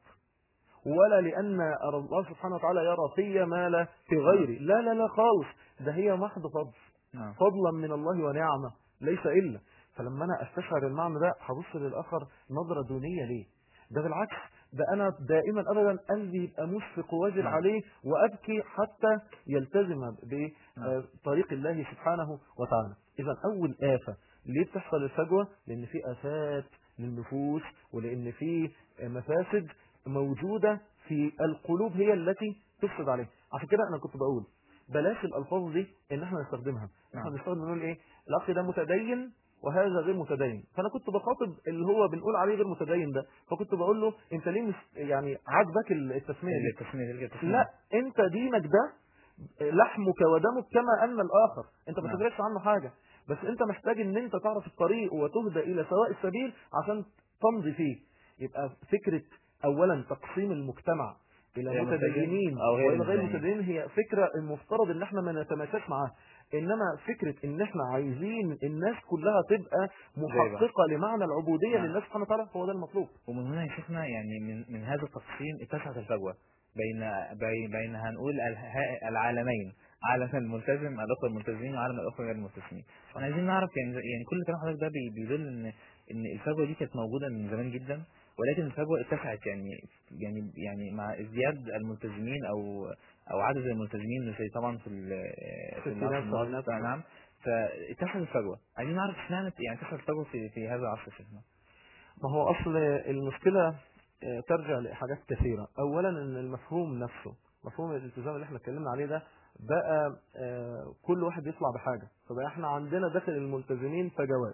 ولا لان الله سبحانه وتعالى يرى في ما لا في غيري، لا لا لا خالص، ده هي محض فضل، نعم. فضلا من الله ونعمة ليس إلا. فلما أنا أستشعر المعنى ده هبص للآخر نظرة دونية ليه؟ ده بالعكس، ده أنا دائما أبدا قلبي يبقى مشفق وواجل نعم. عليه وأبكي حتى يلتزم نعم. بطريق الله سبحانه وتعالى. إذا أول آفة ليه بتحصل الفجوة؟ لأن في آفات للنفوس، ولأن في مفاسد موجودة في القلوب هي التي تفسد عليه. عشان كده أنا كنت بقول بلاش الألفاظ دي إن احنا نستخدمها. نعم. احنا بنستخدم نقول إيه؟ الأخ ده متدين وهذا غير متدين. فأنا كنت بخاطب اللي هو بنقول عليه غير متدين ده، فكنت بقول له أنت ليه مش يعني عاجبك التسمية دي؟ التسمية دي التسمية. لا، أنت دينك ده لحمك ودمك كما أن الآخر، أنت ما نعم. تدركش عنه حاجة، بس أنت محتاج إن أنت تعرف الطريق وتهدى إلى سواء السبيل عشان تمضي فيه. يبقى فكرة أولا تقسيم المجتمع إلى متدينين وإلى غير متدينين هي فكرة المفترض إن احنا ما نتماشاش معاها. إنما فكرة إن احنا عايزين الناس كلها تبقى محققة لمعنى العبودية نعم. لله سبحانه وتعالى، هو ده المطلوب. ومن هنا يا شيخنا يعني من من هذا التقسيم اتسعت الفجوة بين بين بين هنقول اله- العالمين، عالم الملتزم الاخوه الملتزمين وعالم الاخوه غير الملتزمين. احنا عايزين نعرف يعني يعني كل كلام حضرتك ده بي- بيدل ان ان الفجوه دي كانت موجوده من زمان جدا، ولكن الفجوه اتسعت يعني يعني يعني مع ازدياد الملتزمين او او عدد الملتزمين زي طبعا في ال- في العصر الماضي. نعم. فاتسعت الفجوه، عايزين نعرف اشمعنى يعني اتسعت الفجوه في في هذا العصر شيخنا. ما هو أصل المشكلة آه، ترجع لحاجات كثيرة. أولا أن المفهوم نفسه، مفهوم الالتزام اللي احنا اتكلمنا عليه ده بقى آه، كل واحد يطلع بحاجة، فبقى احنا عندنا داخل الملتزمين فجوات.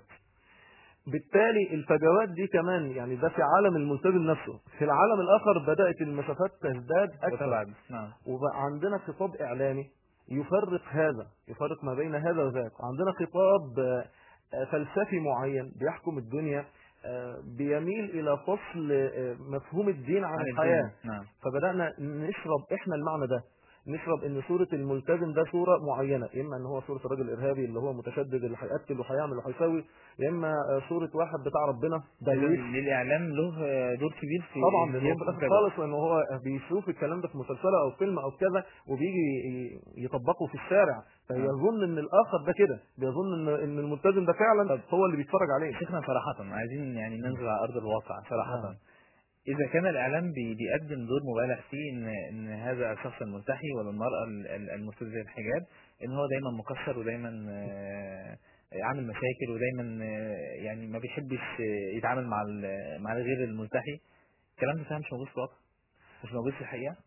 بالتالي الفجوات دي كمان يعني ده في عالم الملتزم نفسه، في العالم الآخر بدأت المسافات تزداد أكثر. وتبعد. نعم. وبقى عندنا خطاب إعلامي يفرق هذا، يفرق ما بين هذا وذاك. عندنا خطاب آه، آه، فلسفي معين بيحكم الدنيا، آه، بيميل إلى فصل آه، مفهوم الدين عن, عن الحياة. الدين. نعم. فبدأنا نشرب إحنا المعنى ده، نشرب ان صورة الملتزم ده صورة معينة، اما ان هو صورة الرجل الارهابي اللي هو متشدد اللي هيقتل وهيعمل وهيسوي، يا اما صورة واحد بتاع ربنا درويش. للاعلام له دور كبير في طبعا لان هو في الاخر خالص ان هو بيشوف الكلام ده في مسلسله او فيلم او كذا وبيجي يطبقه في الشارع، فيظن ان الاخر ده كده، بيظن ان ان الملتزم ده فعلا هو اللي بيتفرج عليه. شيخنا صراحة عايزين يعني ننزل على ارض الواقع صراحة. نعم. إذا كان الإعلام بي- بيقدم دور مبالغ فيه إن إن هذا الشخص الملتحي ولا المرأة ال- ال- الملتزمة الحجاب إن هو دايما مكسر ودايما آه، عامل مشاكل ودايما آه، يعني ما بيحبش آه، يتعامل مع ال- مع الغير الملتحي، الكلام ده فعلا مش موجود في الواقع، مش موجود في الحقيقة.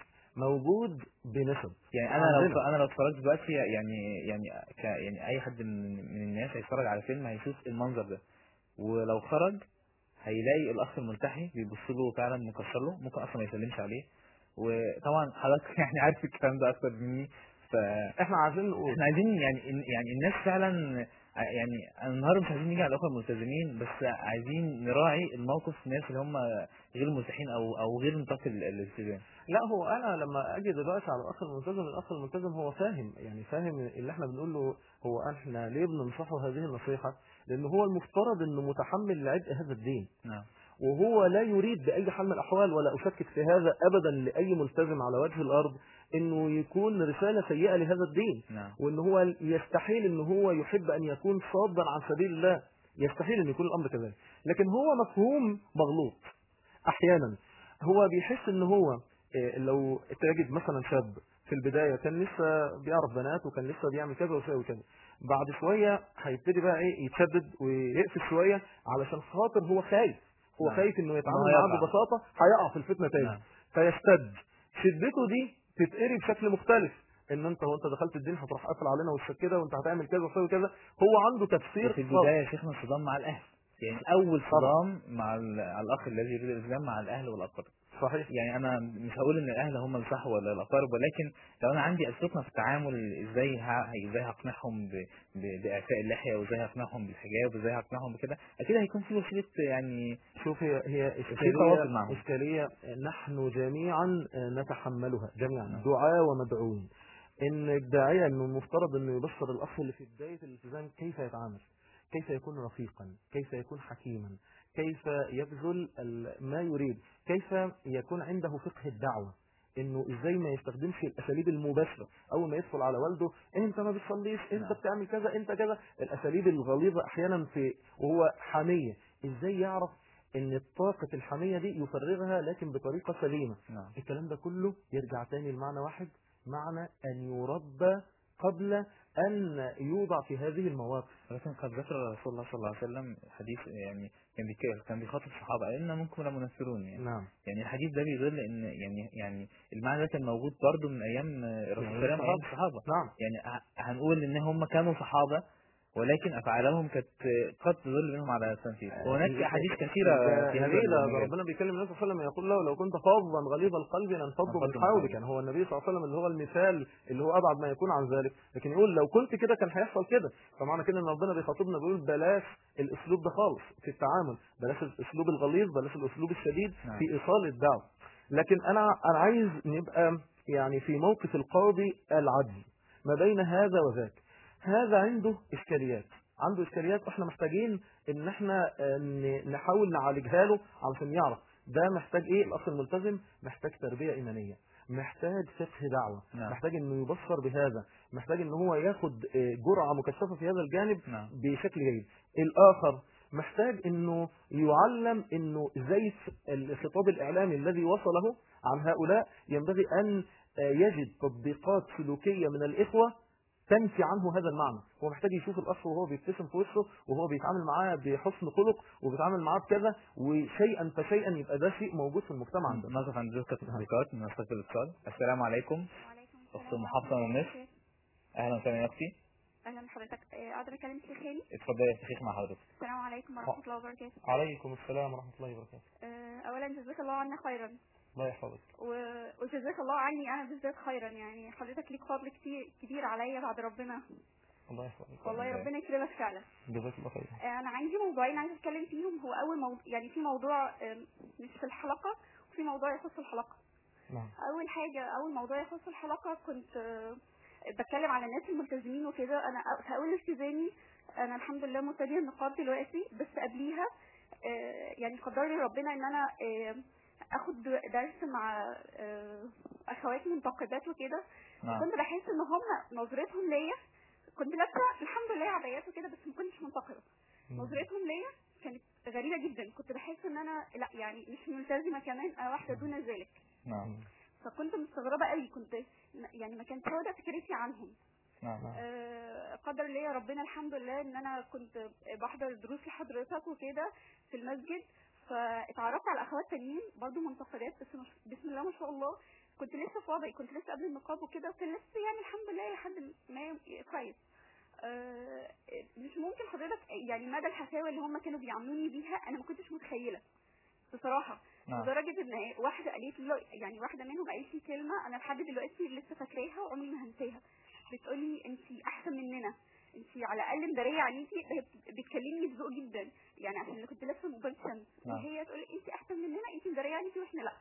موجود بنسب. يعني أنا لو أنا لو اتفرجت دلوقتي يعني يعني ك يعني أي حد من من الناس هيتفرج على فيلم هيشوف المنظر ده، ولو خرج هيلاقي الاخ الملتحي بيبص له فعلا مكسر له، ممكن اصلا ما يسلمش عليه. وطبعا حضرتك يعني عارف الكلام ده اكتر مني، فاحنا عايزين نقول احنا عايزين يعني يعني الناس فعلا يعني النهارده مش عايزين نيجي على الاخوه الملتزمين بس، عايزين نراعي الموقف الناس اللي هم غير ملتحين او او غير نطاق الالتزام. لا هو انا لما اجي دلوقتي على الاخ الملتزم، الاخ الملتزم هو فاهم، يعني فاهم اللي احنا بنقول له. هو احنا ليه بننصحه هذه النصيحه؟ لان هو المفترض انه متحمل لعبء هذا الدين. نعم. وهو لا يريد باي حال من الاحوال، ولا اشكك في هذا ابدا لاي ملتزم على وجه الارض، انه يكون رساله سيئه لهذا الدين. نعم. وان هو يستحيل ان هو يحب ان يكون صادا عن سبيل الله، يستحيل ان يكون الامر كذلك. لكن هو مفهوم مغلوط احيانا. هو بيحس ان هو لو تجد مثلا شاب في البداية كان لسه بيعرف بنات وكان لسه بيعمل كذا ويسوي كذا، بعد شوية هيبتدي بقى ايه يتشدد ويقفل شوية علشان خاطر هو خايف، هو نعم. خايف انه يتعامل إنه معاه هيقع. ببساطة هيقع في الفتنة تاني. نعم. فيشتد، شدته دي تتقري بشكل مختلف، ان انت وانت دخلت الدين هتروح قافل علينا وشك كده وانت هتعمل كذا وتسوي كذا. هو عنده تفسير وفي خاص. البداية يا شيخنا الصدام مع الأهل، يعني أول صدام مع ال- على الأخ الذي يريد الإسلام مع الأهل والأقارب. صحيح. يعني أنا مش هقول إن الأهل هم اللي صح ولا الأقارب، ولكن لو أنا عندي أسلوبنا في التعامل إزاي ه- إزاي هقنعهم ب- ب- بإعفاء اللحية، وإزاي هقنعهم بالحجاب، وإزاي هقنعهم بكده، أكيد هيكون في وسيلة يعني شوف هي هي في إشكالية تواصل معهم. إشكالية نحن جميعا نتحملها جميعا، نعم. دعاء ومدعوين. إن الداعية إنه المفترض إنه يبصر الأخ اللي في بداية الالتزام كيف يتعامل، كيف يكون رفيقا، كيف يكون حكيما، كيف يبذل ال- ما يريد، كيف يكون عنده فقه الدعوة، انه ازاي ما يستخدمش الاساليب المباشره. اول ما يدخل على والده انت ما بتصليش، انت نعم. بتعمل كذا، انت كذا، الاساليب الغليظه احيانا في وهو حميه، ازاي يعرف ان طاقه الحميه دي يفرغها لكن بطريقه سليمه. نعم. الكلام ده كله يرجع تاني لمعنى واحد، معنى ان يربى قبل ان يوضع في هذه المواقف. ولكن قد ذكر رسول الله صلى الله عليه وسلم حديث، يعني كان بيك- كان بيخاطب الصحابة إن منكم لمنفرون، يعني نعم. يعني الحديث ده بيدل إن يعني يعني المعنى ده كان موجود برضه من أيام الرسول صلى الله عليه وسلم وأيام الصحابة. نعم. يعني ه- هنقول إن هم كانوا صحابة، ولكن أفعالهم كانت قد تدل منهم على التنفيذ. وهناك أحاديث كثيرة في هذا جميلة. ده المجال. ربنا بيكلم النبي صلى الله عليه وسلم يقول له لو كنت فظا غليظ القلب لانفضوا انفضوا من من حولك. حولك. يعني هو النبي صلى الله عليه وسلم اللي هو المثال اللي هو ابعد ما يكون عن ذلك، لكن يقول لو كنت كده كان هيحصل كده. فمعنى كده ان ربنا بيخاطبنا بيقول بلاش الاسلوب ده خالص في التعامل، بلاش الاسلوب الغليظ، بلاش الاسلوب الشديد نعم. في ايصال الدعوة. لكن انا انا عايز نبقى يعني في موقف القاضي العدل ما بين هذا وذاك. هذا عنده اشكاليات، عنده اشكاليات واحنا محتاجين ان احنا آه، ن- نحاول نعالجها له علشان يعرف ده محتاج ايه. الاخ الملتزم محتاج تربية ايمانية، محتاج فقه دعوة، نعم. محتاج انه يبصر بهذا، محتاج ان هو ياخد آه، جرعة مكثفة في هذا الجانب نعم. بشكل جيد. الاخر محتاج انه يعلم انه زي الخطاب الاعلامي الذي وصله عن هؤلاء ينبغي ان آه، يجد تطبيقات سلوكية من الاخوة تنفي عنه هذا المعنى. هو محتاج يشوف الاخ وهو بيبتسم في وشه وهو بيتعامل معاه بحسن خلق وبيتعامل معاه بكذا، وشيئا فشيئا يبقى ده شيء موجود في المجتمع عندنا. نقف عند ذكر التطبيقات من نستقبل الاتصال. السلام عليكم. وعليكم أخت السلام محافظة من مصر. أهلا وسهلا يا أختي. اهلا بحضرتك. آه، اقدر اكلم شيخ خالي؟ اتفضلي يا شيخ مع حضرتك. السلام عليكم ورحمه الله وبركاته. عليكم السلام ورحمة الله وبركاته. آه، اولا جزاك الله عنا خيرا، الله يحفظك. و- وجزاك الله عني انا بالذات خيرا. يعني حضرتك ليك فضل كتير كبير عليا بعد ربنا، الله يحفظك. والله ربنا يكرمك فعلا. جزاك الله خير. آه، انا عندي موضوعين عايزه اتكلم فيهم. هو اول موضوع يعني في موضوع آه، مش في الحلقه، وفي موضوع يخص الحلقه. نعم. اول حاجه اول موضوع يخص الحلقه كنت آه، بتكلم على الناس الملتزمين وكده. انا هقول التزامي، انا الحمد لله مبتدئه النقاب دلوقتي، بس قبليها آه، يعني قدر لي ربنا ان انا آه، اخد درس مع آه، اخوات منتقبات وكده. نعم. كنت بحس ان هم نظرتهم ليا، كنت لابسه الحمد لله عبايات وكده بس ما كنتش منتقبه. نظرتهم ليا كانت غريبه جدا، كنت بحس ان انا لا يعني مش ملتزمه كمان، انا واحده دون ذلك. نعم. فكنت مستغربه قوي، كنت يعني ما كانت واخده فكرتي عنهم. نعم. آه، قدر ليا ربنا الحمد لله ان انا كنت بحضر دروس لحضرتك وكده في المسجد، فاتعرفت على اخوات تانيين برضو منتقدات، بس مش بسم الله ما شاء الله كنت لسه في وضعي، كنت لسه قبل النقاب وكده، وكان لسه يعني الحمد لله لحد ما كويس. آه، مش ممكن حضرتك يعني مدى الحفاوه اللي هم كانوا بيعاملوني بيها انا ما كنتش متخيله بصراحه. نعم. لدرجه ان واحده قالت لي، يعني واحده منهم قالت لي كلمه انا لحد دلوقتي لسه فاكراها وعمري ما هنساها. بتقولي انت احسن مننا، انت على الاقل مداريه عليكي. بتكلمني بذوق جدا يعني عشان اللي كنت لابسه موبايل شمس، وهي تقول انت احسن مننا، انت مداريه عليكي واحنا لا.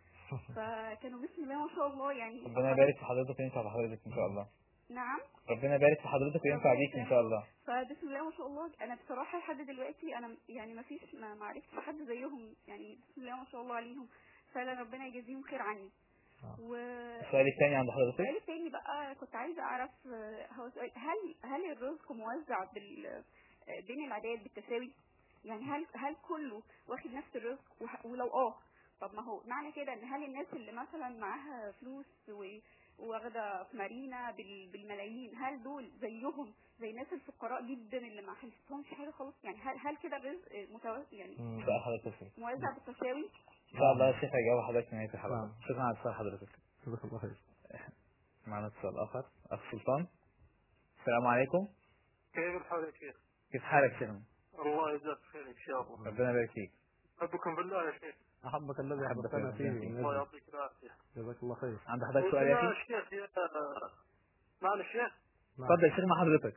فكانوا بسم الله ما شاء الله يعني. ربنا يبارك في حضرتك وينفع بحضرتك ان شاء الله. نعم. ربنا يبارك في حضرتك وينفع بيك ان شاء الله. فبسم الله ما شاء الله انا بصراحه لحد دلوقتي انا يعني ما فيش ما ما عرفتش حد زيهم، يعني بسم الله ما شاء الله عليهم فعلا، ربنا يجازيهم خير عني. و السؤال الثاني عند حضرتك. السؤال الثاني بقى كنت عايزه اعرف، هو سؤال هل هل الرزق موزع بال بين العداد بالتساوي؟ يعني هل هل كله واخد نفس الرزق؟ ولو اه طب ما هو معنى كده ان هل الناس اللي مثلا معاها فلوس و واخده في مارينا بال- بالملايين، هل دول زيهم زي الناس الفقراء جدا اللي ما حسيتهمش حاجه خالص؟ يعني هل هل كده الرزق متو... يعني سؤال حضرتك موزع بالتساوي؟ ان شاء الله الشيخ هيجاوب حضرتك في نهايه الحلقه. نعم. شكرا على اتصال حضرتك. جزاك الله خير. معنا اتصال اخر، اخ سلطان. السلام عليكم. كيف الحال يا شيخ؟ كيف حالك شيخنا؟ الله يجزاك خير ان شاء الله. ربنا يبارك فيك. احبكم بالله يا شيخ. احبك الذي أحبك احببتنا الذي فيه. أحببتنا فيه. الله ونجزي. يعطيك العافيه. جزاك الله خير. عند حضرتك سؤال يا يا اخي؟ شيخ يا معنا الشيخ. اتفضل يا شيخ مع حضرتك.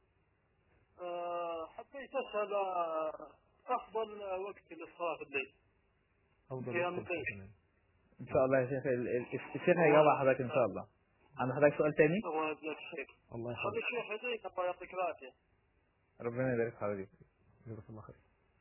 آه، حبيت اسال آه، افضل وقت للصلاه في الليل. افضل قيام وقت الليل. الصلاة. ان شاء الله يا شيخ ال- ال- الشيخ هيجاوب على حضرتك ان شاء الله. عند حضرتك سؤال تاني؟ الله يجزاك خير. الله خلي يحفظك. الشيخ يهديك الله يعطيك العافيه. ربنا يبارك في حضرتك. جزاك الله خير.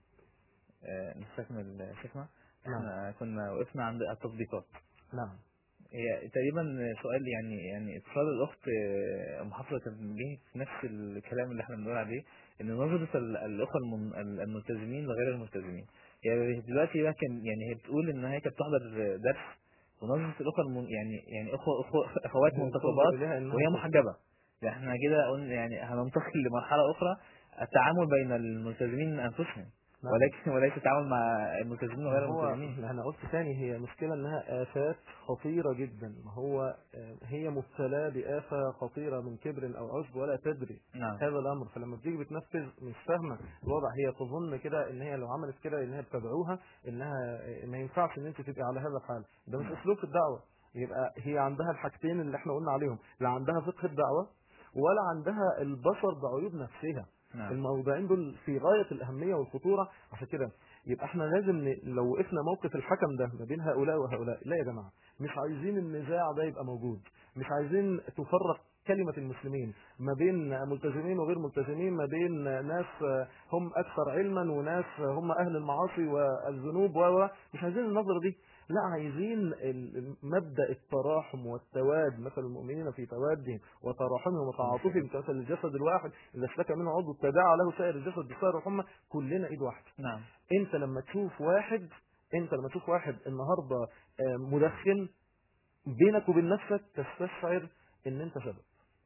آه، نستكمل شيخنا. نعم. احنا كنا وقفنا عند التطبيقات. نعم. هي تقريبا سؤال يعني يعني اتصال الاخت آه، ام حفصه كان جه في نفس الكلام اللي احنا بنقول عليه، ان نظره ال- الاخوه المن- ال- الملتزمين لغير الملتزمين. يعني دلوقتي بقى كان يعني هي بتقول ان هي كانت بتحضر درس، ونظره الاخوه المن يعني يعني اخوه اخوه اخوات منتخبات وهي محجبه. ده احنا كده قلنا يعني هننتقل لمرحله اخرى، التعامل بين الملتزمين انفسهم، نعم. ولكن وليس التعامل مع الملتزمين وغير هو الملتزمين. انا قلت ثاني هي مشكلة انها آفات خطيرة جدا. ما هو آه، هي مبتلاه بآفة خطيرة من كبر او عجب ولا تدري نعم. هذا الامر. فلما بتيجي بتنفذ مش فاهمة الوضع، هي تظن كده ان هي لو عملت كده انها بتدعوها انها آه، ما ينفعش ان انت تبقي على هذا الحال. ده مش اسلوب في الدعوة. يبقى هي عندها الحاجتين اللي احنا قلنا عليهم، لا عندها فقه الدعوة ولا عندها البصر بعيوب نفسها. نعم. الموضوعين دول في غاية الأهمية والخطورة. عشان كده يبقى احنا لازم ن... لو وقفنا موقف الحكم ده ما بين هؤلاء وهؤلاء، لا يا جماعة مش عايزين النزاع ده يبقى موجود، مش عايزين تفرق كلمة المسلمين ما بين ملتزمين وغير ملتزمين، ما بين ناس هم أكثر علما وناس هم أهل المعاصي والذنوب و مش عايزين النظرة دي. لا، عايزين ال- مبدأ التراحم والتواد، مثل المؤمنين في توادهم وتراحمهم وتعاطفهم كمثل الجسد الواحد إذا اشتكى منه عضو تداعى له سائر الجسد بسائر الحمى، كلنا إيد واحدة. نعم. انت لما تشوف واحد انت لما تشوف واحد النهارده آه، مدخن، بينك وبين نفسك تستشعر ان انت سبب.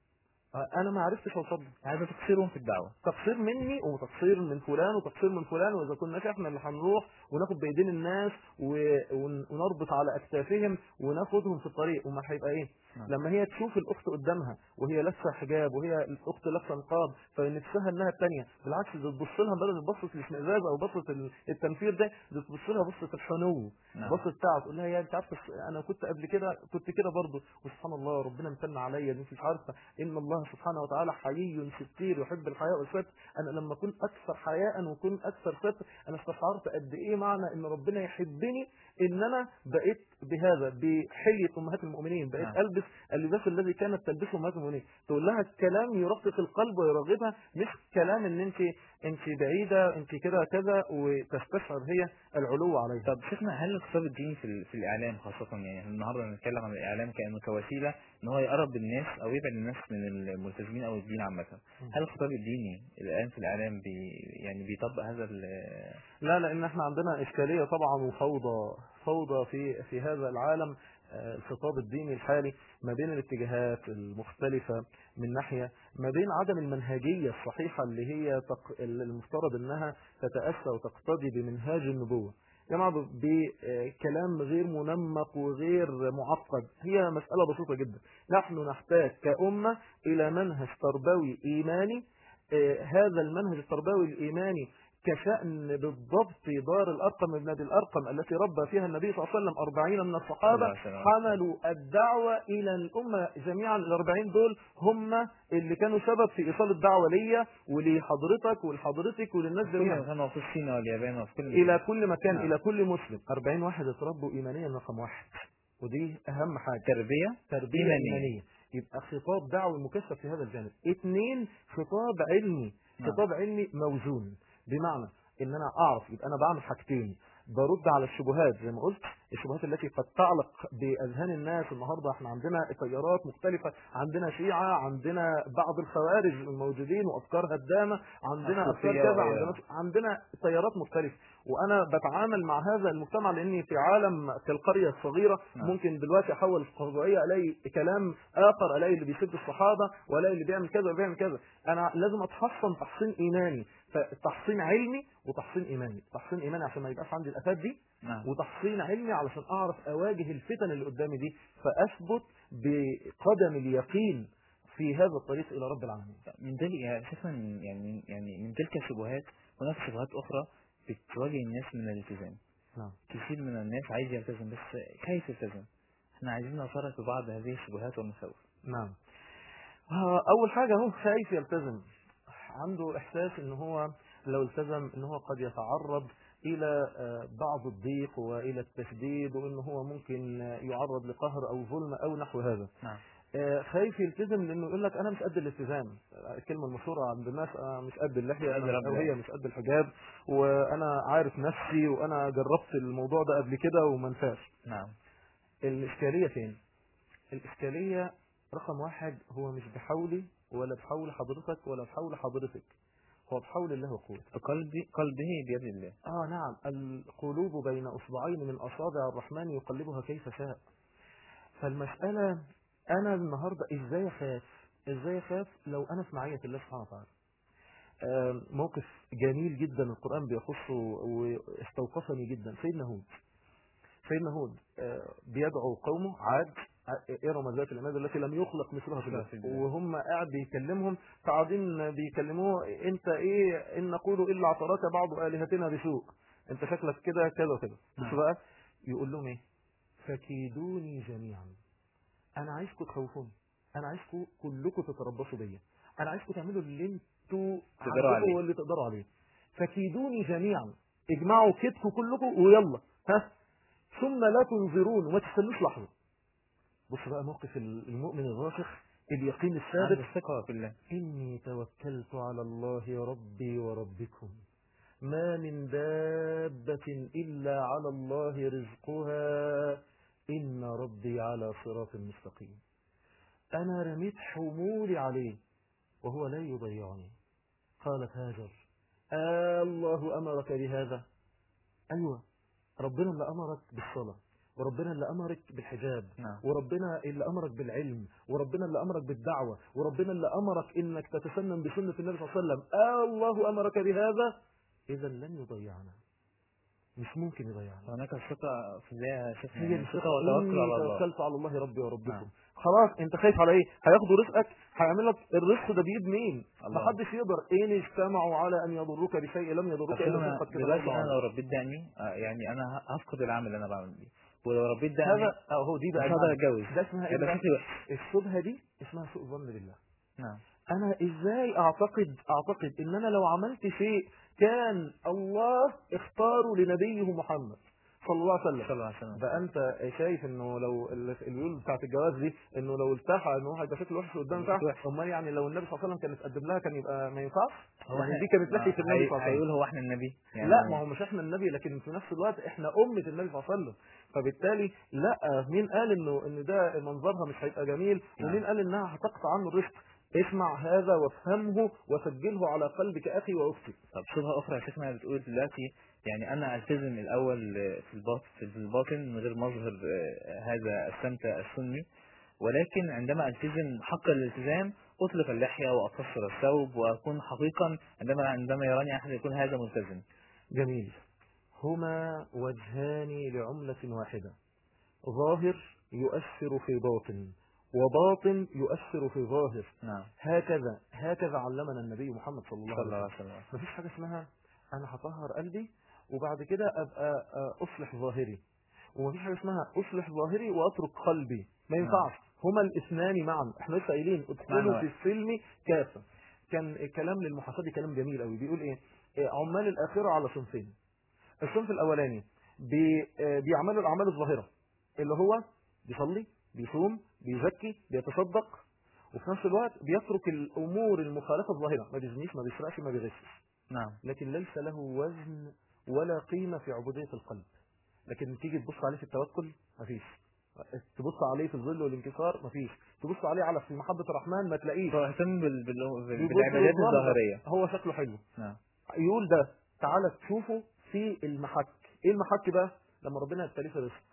آه، انا ما عرفتش اوصل له. عايزة تقصيرهم في الدعوة. تقصير مني وتقصير من فلان وتقصير من فلان، واذا كنا احنا اللي هنروح وناخد بايدين الناس و- ون- ونربط على اكتافهم وناخدهم في الطريق، وما هيبقى ايه؟ نعم. لما هي تشوف الاخت قدامها وهي لابسه حجاب وهي الاخت لابسه نقاب فنفسها انها الثانيه، بالعكس ده تبص لها بدل بصه الاشمئزاز او بصه ال- التنفير ده، ده تبص لها بصه الحنو، نعم. بصه بتاعها، تقول لها يا انت عارفه انا كنت قبل كده كنت كده برضه، وسبحان الله ربنا امتن عليا، انت مش عارفه ان الله سبحانه وتعالى حيي ستير يحب الحياء والستر. انا لما اكون اكثر حياء واكون اكثر ستر انا استشعرت قد ايه معنى ان ربنا يحبني، ان انا بقيت بهذا بحليه امهات المؤمنين، بقيت نعم. البس اللباس الذي كانت تلبسه امهات المؤمنين. تقول لها الكلام يرقق القلب ويرغبها، مش كلام ان انت انت بعيده انت كده كذا وتستشعر هي العلو عليها. طب شيخنا، هل الخطاب الديني في, ال- في الاعلام خاصه، يعني إحنا النهارده بنتكلم عن الاعلام كانه كوسيله ان هو يقرب الناس او يبعد الناس من الملتزمين او الدين عامه، هل الخطاب الديني الان في الاعلام بي يعني بيطبق هذا ال- لا، لان احنا عندنا اشكاليه طبعا وفوضى فوضى في في هذا العالم. آه، الخطاب الديني الحالي ما بين الاتجاهات المختلفه من ناحيه، ما بين عدم المنهجيه الصحيحه اللي هي تق... المفترض انها تتاسى وتقتدي بمنهاج النبوه. جماعة بكلام غير منمق وغير معقد، هي مسألة بسيطة جدا. نحن نحتاج كأمة إلى منهج تربوي إيماني. آه، هذا المنهج التربوي الإيماني كشأن بالضبط دار الأرقم ابن أبي الأرقم التي ربى فيها النبي صلى الله عليه وسلم أربعين من الصحابة، حملوا الدعوة إلى الأمة جميعا. الأربعين دول هم اللي كانوا سبب في إيصال الدعوة ليا ولحضرتك ولحضرتك وللناس جميعا، كانوا في الصين واليابان وفي كل إلى كل مكان. نعم. إلى كل مسلم. أربعين واحد اتربوا إيمانيا رقم واحد، ودي أهم حاجة. تربيه تربية إيمانية. إيمانية. يبقى خطاب دعوي مكثف في هذا الجانب. اثنين، خطاب علمي. نعم. خطاب علمي موزون، بمعنى ان انا اعرف يبقى انا بعمل حاجتين، برد على الشبهات زي ما قلت، الشبهات التي قد تعلق بأذهان الناس النهاردة. احنا عندنا تيارات مختلفة، عندنا شيعة، عندنا بعض الخوارج الموجودين وأفكار هدامة، عندنا أفكار الصوفية كذا، وغيرها. عندنا عندنا تيارات مختلفة. وأنا بتعامل مع هذا المجتمع لأني في عالم كالقرية الصغيرة. نعم. ممكن دلوقتي أحول القضائية ألاقي كلام آخر، ألاقي اللي بيسب الصحابة، وألاقي اللي بيعمل كذا وبيعمل كذا. أنا لازم أتحصن تحصين إيماني، فتحصين علمي وتحصين إيماني. تحصين إيماني عشان ما يبقاش عندي الآفات دي، نعم. وتحصين علمي علشان أعرف أواجه الفتن اللي قدامي دي، فأثبت بقدم اليقين في هذا الطريق إلى رب العالمين. من ذلك يا شيخنا، من- يعني يعني من تلك الشبهات هناك شبهات أخرى بتواجه الناس من الالتزام. نعم. كثير من الناس عايز يلتزم بس خايف يلتزم. احنا عايزين نفرق في بعض هذه الشبهات والمخاوف. نعم. آه، أول حاجة هو خايف يلتزم، عنده إحساس إن هو لو التزم إن هو قد يتعرض إلى آه، بعض الضيق وإلى التشديد، وإن هو ممكن آه، يعرض لقهر أو ظلم أو نحو هذا. نعم. آه، خايف يلتزم لأنه يقول لك أنا مش قد الالتزام. الكلمة المشهورة عند الناس، أنا مش قد اللحية، مش قد أنا رب أو هي العالمين. مش قد الحجاب، وأنا عارف نفسي، وأنا جربت الموضوع ده قبل كده وما نفعش. نعم. الإشكالية فين؟ الإشكالية رقم واحد هو مش بحولي ولا بحول حضرتك ولا بحول حضرتك، هو بحول الله وقوته. فقلبي قلبه بيد الله. آه نعم، القلوب بين أصبعين من أصابع الرحمن يقلبها كيف شاء. فالمسألة أنا النهاردة إزاي أخاف؟ إزاي أخاف لو أنا في معية الله سبحانه وتعالى؟ آه، موقف جميل جدا القرآن بيخصه واستوقفني جدا. سيدنا هود سيدنا هود آه، بيدعو قومه عاد، إرم ذات العماد التي لم يخلق مثلها في الأرض، وهم قاعد بيكلمهم، قاعدين بيكلموه انت ايه ان نقول الا اعتراك بعض الهتنا بسوء، انت شكلك كده كذا وكذا. بص بقى يقول لهم ايه؟ فكيدوني جميعا. انا عايزكم تخوفوني، انا عايزكم كلكم تتربصوا بيا، انا عايزكم تعملوا اللي انتوا تقدروا عليه واللي تقدروا عليه. فكيدوني جميعا، اجمعوا كتفوا كلكم ويلا ها، ثم لا تنظرون، وما تستنوش لحظه. بص بقى موقف المؤمن الراسخ، اليقين الثابت، عنده الثقة بالله. إني توكلت على الله ربي وربكم ما من دابة إلا على الله رزقها إن ربي على صراط مستقيم. أنا رميت حمولي عليه وهو لا يضيعني. قالت هاجر آه الله أمرك بهذا؟ أيوة، ربنا اللي أمرك بالصلاة، وربنا اللي أمرك بالحجاب، نعم. وربنا اللي أمرك بالعلم، وربنا اللي أمرك بالدعوة، وربنا اللي أمرك إنك تتسنن بسنة النبي صلى الله عليه وسلم. آه الله أمرك بهذا، إذا لن يضيعنا، مش ممكن يضيعنا. هناك الثقة في الله. شفنا هي يعني الثقة، الثقة وتوكل على الله. توكلت على الله ربي وربكم. نعم. خلاص انت خايف على ايه؟ هياخدوا رزقك، هيعمل لك الرزق ده بيد مين؟ الله. محدش يقدر. ان اجتمعوا على ان يضروك بشيء لم يضروك الا أنا قد كتب دلوقتي الله أنا عليك. لو ربيت دقني آه، يعني أنا هفقد العمل اللي أنا بعمل بيه، ولو ربيت دقني هذا اهو دي مش بقى هقدر المعنى. أتجوز. ده اسمها ايه هيبقى بقى؟ شكلي وحش. الشبهه دي اسمها سوء ظن بالله. نعم. انا ازاي اعتقد اعتقد ان انا لو عملت شيء كان الله اختاره لنبيه محمد صلى الله عليه وسلم. صلى الله عليه وسلم. بقى انت شايف انه لو الويول بتاعت الجواز دي انه لو التحى انه هيبقى شكله وحش قدام شكله تحت، وحش. امال يعني لو النبي صلى الله عليه وسلم كانت تقدم لها كان يبقى ما ينفعش؟ هو يعني إحنا- دي كانت لحيه ما النبي هي- صلى الله عليه هيقول وسلم. هو احنا النبي يعني. لا، ما هو مش احنا النبي، لكن في نفس الوقت احنا أمة النبي صلى الله عليه وسلم. فبالتالي لا، مين قال انه ان ده منظرها مش هيبقى جميل؟ نعم. ومين قال انها هتقطع عنه الرزق؟ اسمع هذا وافهمه وسجله على قلبك اخي واختي. طب شبهة أخرى يا شيخنا بتقول دلوقتي يعني أنا ألتزم الأول في الباطن في الباطن من غير مظهر آه، هذا السمت السني، ولكن عندما ألتزم حق الالتزام أطلق اللحية وأقصر الثوب وأكون حقيقا عندما عندما يراني أحد يكون هذا ملتزم. جميل. هما وجهان لعملة واحدة، ظاهر يؤثر في باطن، وباطن يؤثر في ظاهر. نعم. هكذا هكذا علمنا النبي محمد صلى الله صلى الله عليه عليه وسلم. وسلم. مفيش حاجة اسمها أنا هطهر قلبي وبعد كده أبقى أصلح ظاهري، ومفيش حاجة اسمها أصلح ظاهري وأترك قلبي، ما ينفعش. هما الاثنان معا. احنا لسه قايلين ادخلوا في السلم كافة. كان كلام للمحاسبي كلام جميل قوي، بيقول ايه؟ عمال الآخرة على صنفين. الصنف الأولاني بي بيعملوا الأعمال الظاهرة اللي هو بيصلي، بيصوم، بيزكي، بيتصدق، وفي نفس الوقت بيترك الأمور المخالفة الظاهرة، ما بيزنيش، ما بيسرقش، ما بيغشش. نعم. لكن ليس له وزن ولا قيمة في عبودية القلب، لكن تيجي تبص عليه في التوكل مفيش، تبص عليه في الظل والانكسار مفيش، تبص عليه على في محبة الرحمن ما تلاقيش. هو اهتم بال... بال... بالعبادات الظاهرية. هو شكله حلو. نعم. يقول ده تعالى تشوفه في المحك. ايه المحك بقى؟ لما ربنا يبتليه في رزق،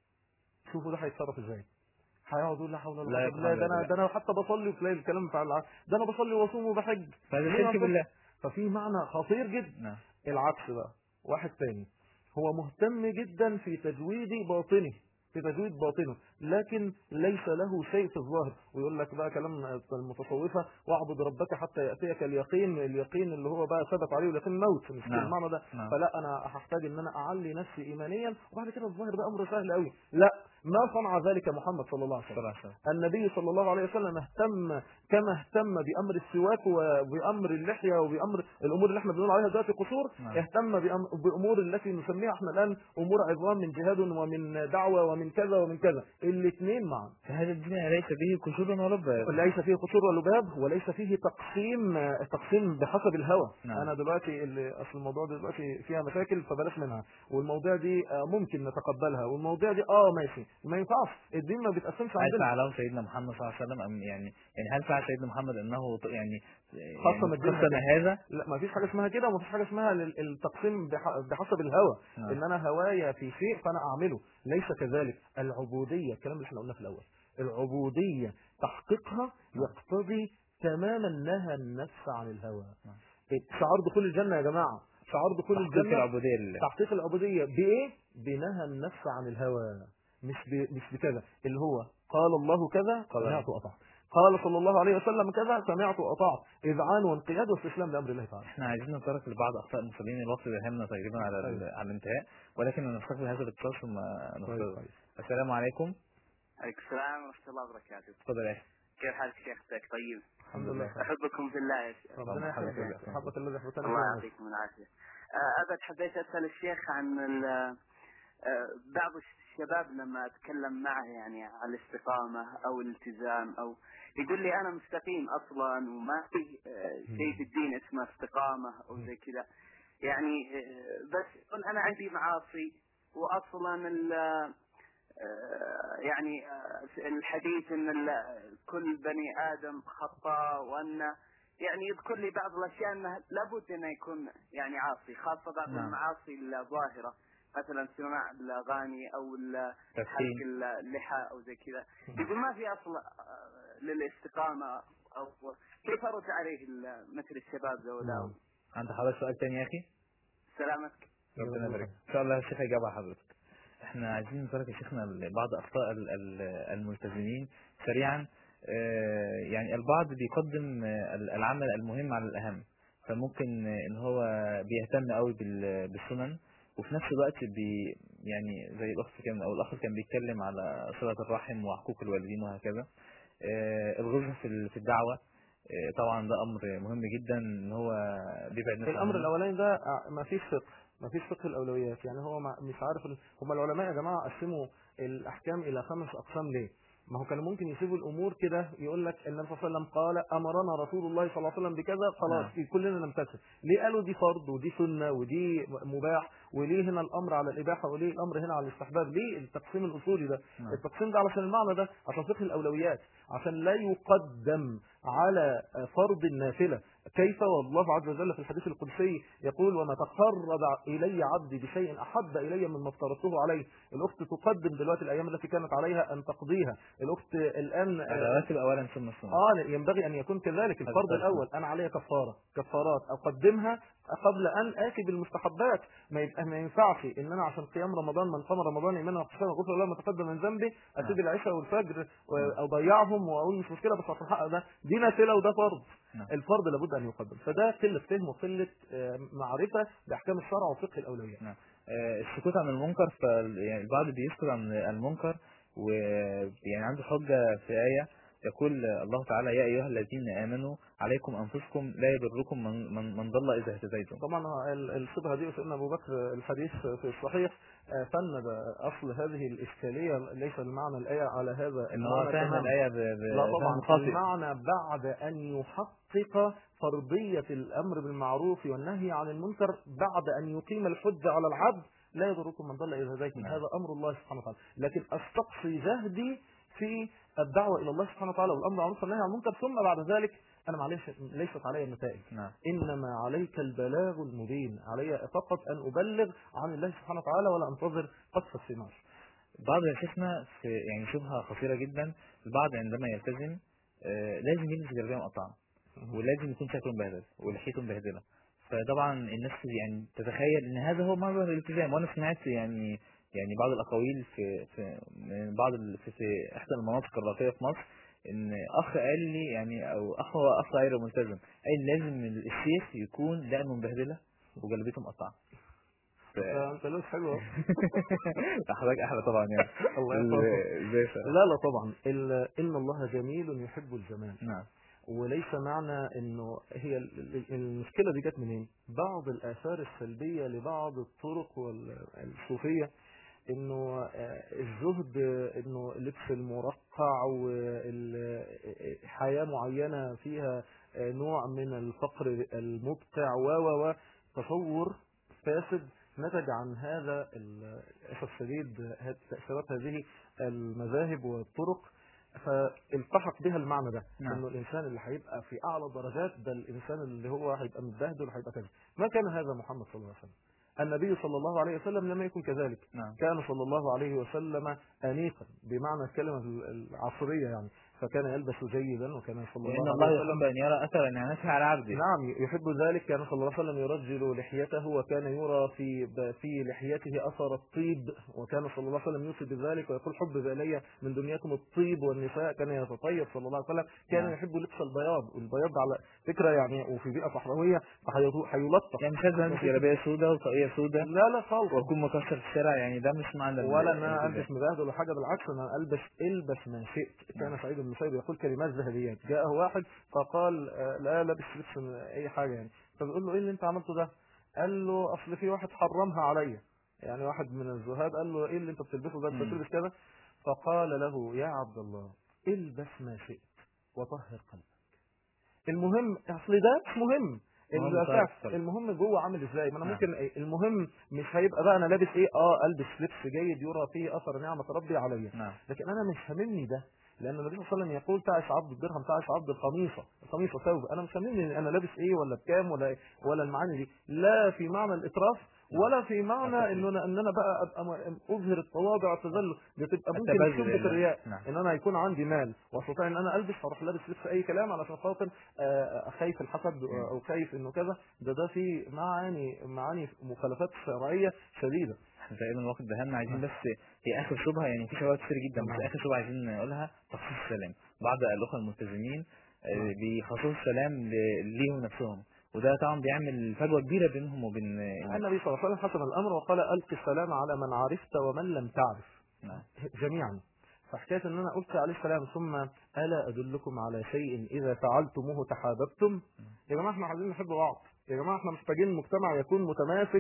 شوفوا ده هيتصرف ازاي. هيقعد يقول لا حول ولا قوه الا بالله، ده انا ده انا حتى بصلي وتلاقي الكلام بتاع الع... ده انا بصلي واصوم وبحج، فهذا شرك بالله. ففي معنى خطير جدا. نعم. العكس بقى، واحد تاني هو مهتم جدا في تجويد باطنه، في تجويد باطنه، لكن ليس له شيء في الظاهر، ويقول لك بقى كلام المتصوفه واعبد ربك حتى ياتيك اليقين، اليقين اللي هو بقى ثبت عليه اليقين الموت، مش نعم. المعنى ده. نعم. فلا انا هحتاج ان انا اعلي نفسي ايمانيا، وبعد كده الظاهر ده امر سهل قوي. لا، ما صنع ذلك محمد صلى الله عليه وسلم. النبي صلى الله عليه وسلم اهتم كما اهتم بامر السواك وبامر اللحيه وبامر الامور اللي احنا بنقول عليها دلوقتي قصور. نعم. اهتم بامور التي نسميها احنا الان امور عظام، من جهاد ومن دعوه ومن كذا ومن كذا، الاثنين معا. فهذا الدين ليس فيه قشور ولا لباب، ليس فيه قشور ولا لباب، وليس فيه تقسيم تقسيم بحسب الهوى. نعم. انا دلوقتي اللي اصل الموضوع دلوقتي فيها مشاكل فبلاش منها، والموضوع دي ممكن نتقبلها، والموضوع دي اه ماشي، ما ينفعش، الدين ما بيتقسمش عندنا. هل فعله سيدنا محمد صلى الله عليه وسلم أم يعني يعني هل فعل سيدنا محمد انه يعني قسم الدين قسم هذا؟ لا، ما فيش حاجه اسمها كده، وما فيش حاجه اسمها التقسيم بحسب الهوى. نعم. ان انا هوايا في شيء فانا اعمله، ليس كذلك. العبوديه، الكلام اللي احنا قلناه في الاول، العبوديه تحقيقها يقتضي تماما نهى النفس عن الهوى. نعم. شعار دخول الجنه يا جماعه، شعار دخول الجنه تحقيق العبوديه لله. تحقيق العبوديه بايه؟ بنهى النفس عن الهوى، مش ب... مش بكذا، اللي هو قال الله كذا سمعت وأطعت، قال صلى الله عليه وسلم كذا سمعت وأطعت، إذعان وانقياد واستسلام لأمر الله تعالى. احنا عايزين نتطرق لبعض أخطاء المصلين، الوقت بيهمنا تقريبا على ال... على الانتهاء، ولكن نستقبل هذا الاتصال ثم نستقبل. السلام عليكم. عليكم السلام ورحمة الله وبركاته. تفضل يا كيف حالك شيخ؟ طيب الحمد لله. أحبكم في الله يا شيخ. ربنا يحفظك، حبك الذي حبتنا. الله يعطيكم العافية. أبد حبيت أسأل الشيخ عن بعض الشباب لما أتكلم معه يعني على الاستقامة أو الالتزام، أو يقول لي أنا مستقيم أصلا وما في شيء في الدين اسمه استقامة أو زي كذا، يعني بس أنا عندي معاصي، وأصلا يعني الحديث ان كل بني ادم خطاء، وان يعني يذكر لي بعض الاشياء انه لابد انه يكون يعني عاصي، خاصه بعض نعم. المعاصي الظاهره، مثلا سماع الاغاني او حلق اللحى او زي كذا، يقول ما في اصل للاستقامه، او كيف ارد عليه مثل الشباب ذولا؟ عند حضرتك سؤال ثاني يا اخي؟ سلامتك. ربنا يبارك ان شاء الله الشيخ يجاوب على حضرتك. احنا عايزين نترك يا شيخنا بعض اخطاء الملتزمين سريعا. يعني البعض بيقدم العمل المهم على الاهم، فممكن ان هو بيهتم قوي بالسنن، وفي نفس الوقت بي يعني زي الاخت كان او الاخ كان بيتكلم على صلة الرحم وحقوق الوالدين وهكذا. الغزو في الدعوة طبعا ده امر مهم جدا، ان هو بيبعد الناس. الامر الاولاني ده ما فيش فقه، ما فيش فقه الاولويات، يعني هو مش عارف. هم العلماء يا جماعه قسموا الاحكام الى خمس اقسام ليه؟ ما هو كانوا ممكن يسيبوا الامور كده، يقول لك النبي صلى الله عليه وسلم قال امرنا رسول الله صلى الله عليه وسلم بكذا، خلاص نعم. كلنا نمتثل. ليه قالوا دي فرض ودي سنه ودي مباح، وليه هنا الامر على الاباحه وليه الامر هنا على الاستحباب؟ ليه التقسيم الاصولي ده؟ نعم. التقسيم ده علشان المعنى ده، عشان فقه الاولويات، عشان لا يقدم على فرض النافله. كيف؟ والله عز وجل في الحديث القدسي يقول وما تقرب الي عبدي بشيء احب الي مما افترضته عليه. الاخت تقدم دلوقتي الايام التي كانت عليها ان تقضيها، الاخت الان الرواتب اولا ثم السنه. اه ينبغي ان يكون كذلك. الفرض الاول انا عليها كفاره، كفارات اقدمها قبل ان اتي بالمستحبات. ما يبقى ما ينفعش ان انا عشان قيام رمضان، من قام رمضان ايمانا واحتسابا غفر له ما تقدم من ذنبه، اسيب العشاء والفجر واضيعهم واقول مش مشكله بس عشان الحق ده، دي نافله وده فرض. الفرض لابد ان يقدم، فده قله فهم وقله معرفه باحكام الشرع وفقه الاولويات. نعم. السكوت عن المنكر، ف يعني البعض بيسكت عن المنكر ويعني عنده حجه في ايه يقول الله تعالى يا ايها الذين امنوا عليكم انفسكم لا يضركم من من, من ضل اذا اهتديتم. طبعا الصبغه دي سيدنا ابو بكر الحديث في الصحيح فند اصل هذه الاشكاليه، ليس المعنى الايه على هذا المعنى، فهم الايه لا طبعا، المعنى بعد ان يحقق فرضيه الامر بالمعروف والنهي عن المنكر، بعد ان يقيم الحجه على العبد لا يضركم من ضل إذا هديتم، نعم. هذا أمر الله سبحانه وتعالى، لكن أستقصي جهدي في الدعوة إلى الله سبحانه وتعالى والأمر بالمعروف والنهي عن المنكر، ثم بعد ذلك أنا معلش ليست علي النتائج. نعم. إنما عليك البلاغ المبين، علي فقط أن أبلغ عن الله سبحانه وتعالى ولا أنتظر قصف الثمار. بعض يا في يعني شبهة خطيرة جدا، البعض عندما يلتزم آه لازم يلبس جلابية مقطعة ولازم يكون شكله مبهدل ولحيته مبهدلة، فطبعا الناس يعني تتخيل ان هذا هو مظهر الالتزام. وانا سمعت يعني يعني بعض الاقاويل في في من بعض ال- في, في احدى المناطق الراقيه في مصر، ان اخ قال لي يعني او اخ هو اخ غير ملتزم قال لازم الشيخ يكون دقنه مبهدله وجلبيته مقطعه. ف... انت لابس حلو اهو. حضرتك احلى طبعا يعني. الله يحفظك. ازاي؟ لا لا طبعا، ان الله جميل يحب الجمال. نعم. وليس معنى انه هي المشكله دي جت منين؟ بعض الاثار السلبيه لبعض الطرق والصوفيه، انه الزهد، انه لبس المرقع وحياه معينه فيها نوع من الفقر المبقع و و تصور فاسد نتج عن هذا للاسف الشديد تاثيرات هذه المذاهب والطرق، فالتحق بها المعنى ده. نعم. انه الانسان اللي هيبقى في اعلى درجات ده الانسان اللي هو هيبقى متبهدل وهيبقى كذا. ما كان هذا محمد صلى الله عليه وسلم. النبي صلى الله عليه وسلم لم يكن كذلك. نعم. كان صلى الله عليه وسلم انيقا بمعنى الكلمه العصريه يعني، فكان يلبس جيدا، وكان صلى الله الله عليه وسلم يحب ان يرى اثر نعمته على عبده. نعم يحب ذلك. كان صلى الله عليه وسلم يرجل لحيته، وكان يرى في في لحيته اثر الطيب، وكان صلى الله عليه وسلم يوصي بذلك ويقول حبب الي من دنياكم الطيب والنساء. كان يتطيب صلى الله عليه وسلم. كان نعم. يحب لبس البياض، والبياض على فكره يعني وفي بيئه صحراويه هيلطف، يعني مش لازم جلابيه سوداء وطاقيه سوداء لا لا خالص، واكون مكسر في الشارع، يعني ده مش معنى ولا ان انا البس مبهدل ولا حاجه، بالعكس انا البس البس ما شئت. كان سعيد بن المسيب يقول كلمات ذهبيات. جاءه واحد فقال آه لا لابس لبس اي حاجه يعني، فبيقول له ايه اللي انت عملته ده؟ قال له اصل في واحد حرمها عليا، يعني واحد من الزهاد قال له ايه اللي انت بتلبسه ده؟ انت بتلبس كذا. فقال له يا عبد الله البس ما شئت وطهر قلبك. المهم اصل ده مش مهم، المهم جوه عامل ازاي. ما انا ممكن المهم مش هيبقى بقى انا لابس ايه، اه البس لبس جيد يرى فيه اثر نعمه ربي عليا، لكن انا مش هاممني ده، لان النبي صلى الله عليه وسلم يقول تعس عبد الدرهم تعس عبد القميصه، القميصه ثوب. انا مش هاممني انا لابس ايه ولا بكام ولا إيه ولا المعاني دي، لا في معنى الاتراف ولا في معنى ان انا ان انا بقى ابقى اظهر التواضع والتذلل. دي تبقى ممكن شبهه الرياء. نعم. ان انا يكون عندي مال واستطيع ان انا البس فاروح لابس لبس اي كلام علشان خاطر خايف الحسد او خايف انه كذا. ده ده في معاني معاني مخالفات شرعيه شديده. احنا تقريبا الوقت دهمنا، عايزين بس هي اخر شبهه، يعني في شبهات كتير جدا بس اخر شبهه عايزين نقولها تخصيص السلام. بعض الاخوه الملتزمين بيخصصوا السلام ليهم نفسهم، وده طبعا بيعمل فجوه كبيره بينهم وبين النبي صلى الله عليه وسلم حسم الامر وقال الق السلام على من عرفت ومن لم تعرف. نعم. جميعا. فحكايه ان انا قلت عليه السلام ثم الا ادلكم على شيء اذا فعلتموه تحاببتم. يا جماعه احنا عايزين نحب بعض، يا جماعه احنا محتاجين مجتمع يكون متماسك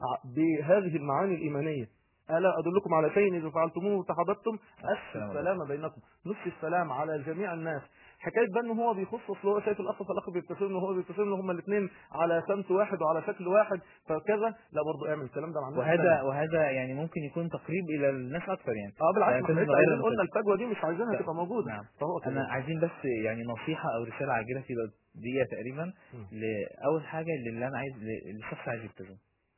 بهذه المعاني الايمانيه. الا ادلكم على شيء اذا فعلتموه تحاببتم افشوا السلام بينكم. نفس السلام على جميع الناس. حكايه بقى ان هو بيخصص له شايف الاخ فالاخ بيبتسم له وهو بيبتسم له، هما الاثنين على سمت واحد وعلى شكل واحد فكذا، لا برضه اعمل الكلام ده مع وهذا وهذا يعني ممكن يكون تقريب الى الناس اكثر يعني. اه بالعكس احنا عايزين قلنا الفجوه دي مش عايزينها تبقى موجوده. نعم. فهو انا عايزين بس يعني نصيحه او رساله عاجله في دقيقه تقريبا لاول حاجه اللي انا عايز للشخص عايز يلتزم.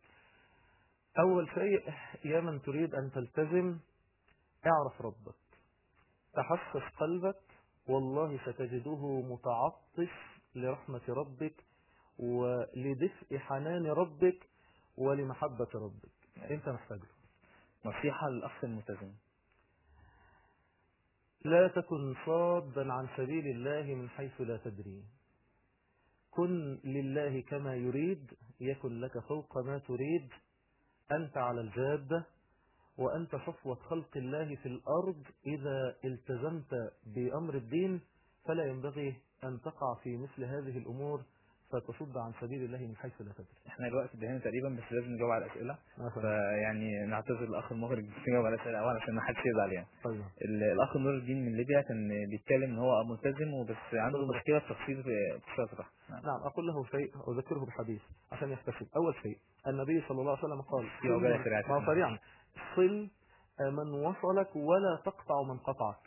اول شيء يا من تريد ان تلتزم اعرف ربك، تحسس قلبك، والله ستجده متعطش لرحمة ربك ولدفء حنان ربك ولمحبة ربك. انت محتاج له. نصيحة للأخ الملتزم: لا تكن صادا عن سبيل الله من حيث لا تدري. كن لله كما يريد يكن لك فوق ما تريد. أنت على الجادة وأنت صفوة خلق الله في الأرض. إذا التزمت بأمر الدين فلا ينبغي أن تقع في مثل هذه الأمور فتصد عن سبيل الله من حيث لا تدري. احنا الوقت انتهينا تقريبا، بس لازم نجاوب على الاسئله، فيعني نعتذر الاخ المخرج بس نجاوب على الاسئله الاول عشان ما حدش يزعل يعني. طيب. الاخ نور الدين من ليبيا كان بيتكلم ان هو ملتزم وبس عنده مشكله في تقصير في الصلاه. نعم. نعم اقول له شيء اذكره بحديث عشان يحتسب. اول شيء النبي صلى الله عليه وسلم قال في عجاله سريعه سريعا صل من وصلك ولا تقطع من قطعك.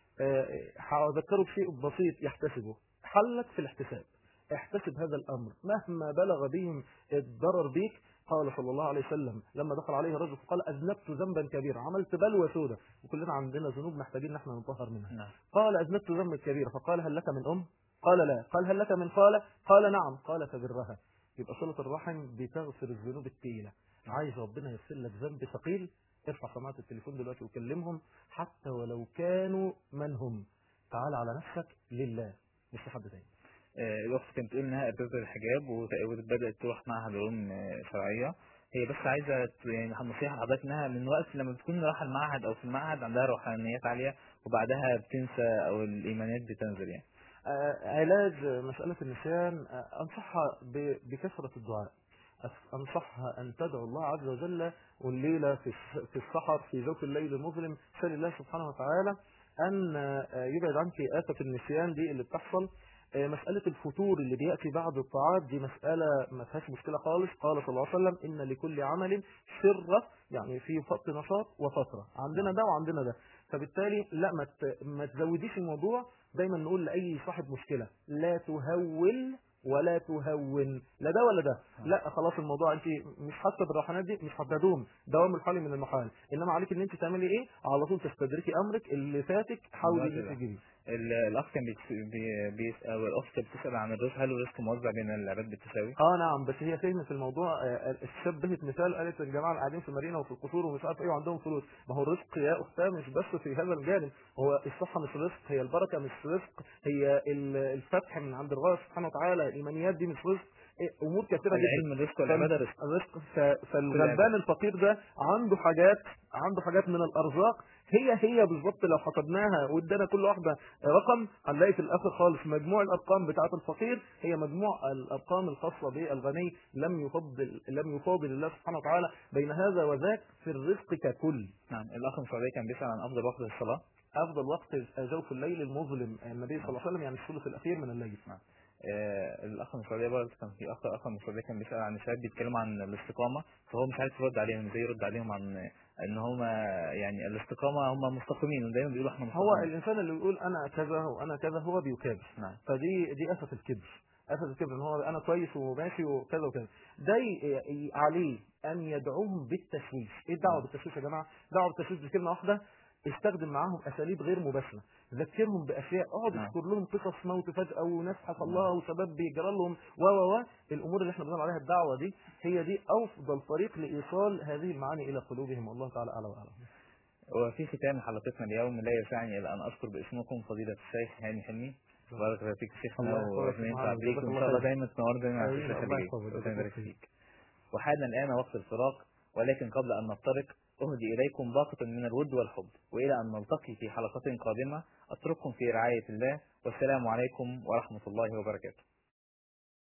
هذكره بشيء بسيط يحتسبه، حلك في الاحتساب، احتسب هذا الامر مهما بلغ بهم الضرر بيك. قال صلى الله عليه وسلم لما دخل عليه رجل قال اذنبت ذنبا كبيرا، عملت بلوى سودة، وكلنا عندنا ذنوب محتاجين ان احنا نطهر منها. نعم. قال اذنبت ذنبا كبيرا، فقال هل لك من ام؟ قال لا. قال هل لك من خالة؟ قال نعم. قال فبرها. يبقى صلة الرحم بتغفر الذنوب الثقيلة. عايز ربنا يغفر لك ذنب ثقيل، ارفع سماعة التليفون دلوقتي وكلمهم حتى ولو كانوا من هم. تعال على نفسك لله مش لحد تاني. الاخت كانت بتقول انها ابتدت الحجاب وبدات تروح معهد علوم شرعيه. هي بس عايزه يعني نصيحه حضرتك انها من وقت لما بتكون رايحه المعهد او في المعهد عندها روحانيات عاليه وبعدها بتنسى او الايمانيات بتنزل يعني. آه علاج مساله النسيان، آه انصحها بكثره الدعاء، انصحها ان تدعو الله عز وجل والليله في في السحر في جوف الليل المظلم، سال الله سبحانه وتعالى ان يبعد عنك آفة النسيان دي اللي بتحصل. مسألة الفتور اللي بيأتي بعد الطاعات دي مسألة ما فيهاش مشكلة خالص. قال صلى الله عليه وسلم إن لكل عمل شرة، يعني في وقت نشاط وفترة، عندنا ده وعندنا ده، فبالتالي لا ما ما تزوديش الموضوع. دايما نقول لأي صاحب مشكلة لا تهول ولا تهون، لا ده ولا ده، لا خلاص الموضوع انت مش حاسه بالروحانيات دي مش هتدوم، دوام الحال من المحال، انما عليك ان انت تعملي ايه؟ على طول تستدركي امرك اللي فاتك، حاولي ان انت تجيبيه. الاخ كان بيسال او الاخت بتسال عن الرزق، هل الرزق موزع بين العباد بالتساوي؟ اه نعم، بس هي فهمت الموضوع. شبهت مثال، قالت الجماعه اللي قاعدين في المدينه وفي القصور ومش عارف ايه وعندهم فلوس، ما هو الرزق يا اختها مش بس في هذا الجانب، هو الصحه مش رزق، هي البركه مش رزق، هي الفتح من عند الله سبحانه وتعالى، الايمانيات دي مش رزق، امور كثيره جدا. العلم الرزق والعباده رزق. الرزق فالغلبان الفقير ده عنده حاجات عنده حاجات من الارزاق هي هي بالظبط، لو حسبناها وادانا كل واحده رقم هنلاقي في الاخر خالص مجموع الارقام بتاعه الفقير هي مجموع الارقام الخاصه بالغني. لم يفضل لم يفاضل الله سبحانه وتعالى بين هذا وذاك في الرزق ككل. نعم. الاخ من السعوديه كان بيسال عن افضل وقت للصلاه. افضل وقت جوف الليل المظلم، النبي صلى الله عليه وسلم يعني الثلث الاخير من الليل. نعم. آه الاخ من السعوديه برضه كان في اخ اخ من السعوديه كان بيسال عن الشباب بيتكلموا عن الاستقامه، فهو مش عارف يرد عليهم ازاي، يرد عليهم عن ان هم يعني الاستقامه هم مستقيمين ودايما بيقولوا احنا مستقيمين. هو الانسان اللي بيقول انا كذا وانا كذا هو بيكابر. نعم. فدي دي اسف الكبر، اسف الكبر ان هو انا كويس وماشي وكذا وكذا. ده عليه ان يدعوهم بالتشويش. ايه الدعوه بالتشويش يا جماعه؟ دعوه بالتشويش بكلمه واحده، استخدم معاهم اساليب غير مباشره، ذكرهم باشياء، اقعد اذكر لهم قصص موت فجاه وناس حصل لها وسبب بيجرى لهم و و و الامور اللي احنا بنقول عليها الدعوه دي هي دي افضل طريق لايصال هذه المعاني الى قلوبهم، والله تعالى اعلى واعلم. وفي ختام حلقتنا اليوم لا يسعني الا ان اذكر باسمكم فضيله الشيخ هاني حلمي. بارك الله فيك شيخنا وينفع بيك وان شاء الله دايما تنور دايما على الشيخ اللي فيك. وحان الان وقت الفراق، ولكن قبل ان نفترق أهدي إليكم باقة من الود والحب، وإلى أن نلتقي في حلقة قادمة أترككم في رعاية الله، والسلام عليكم ورحمة الله وبركاته.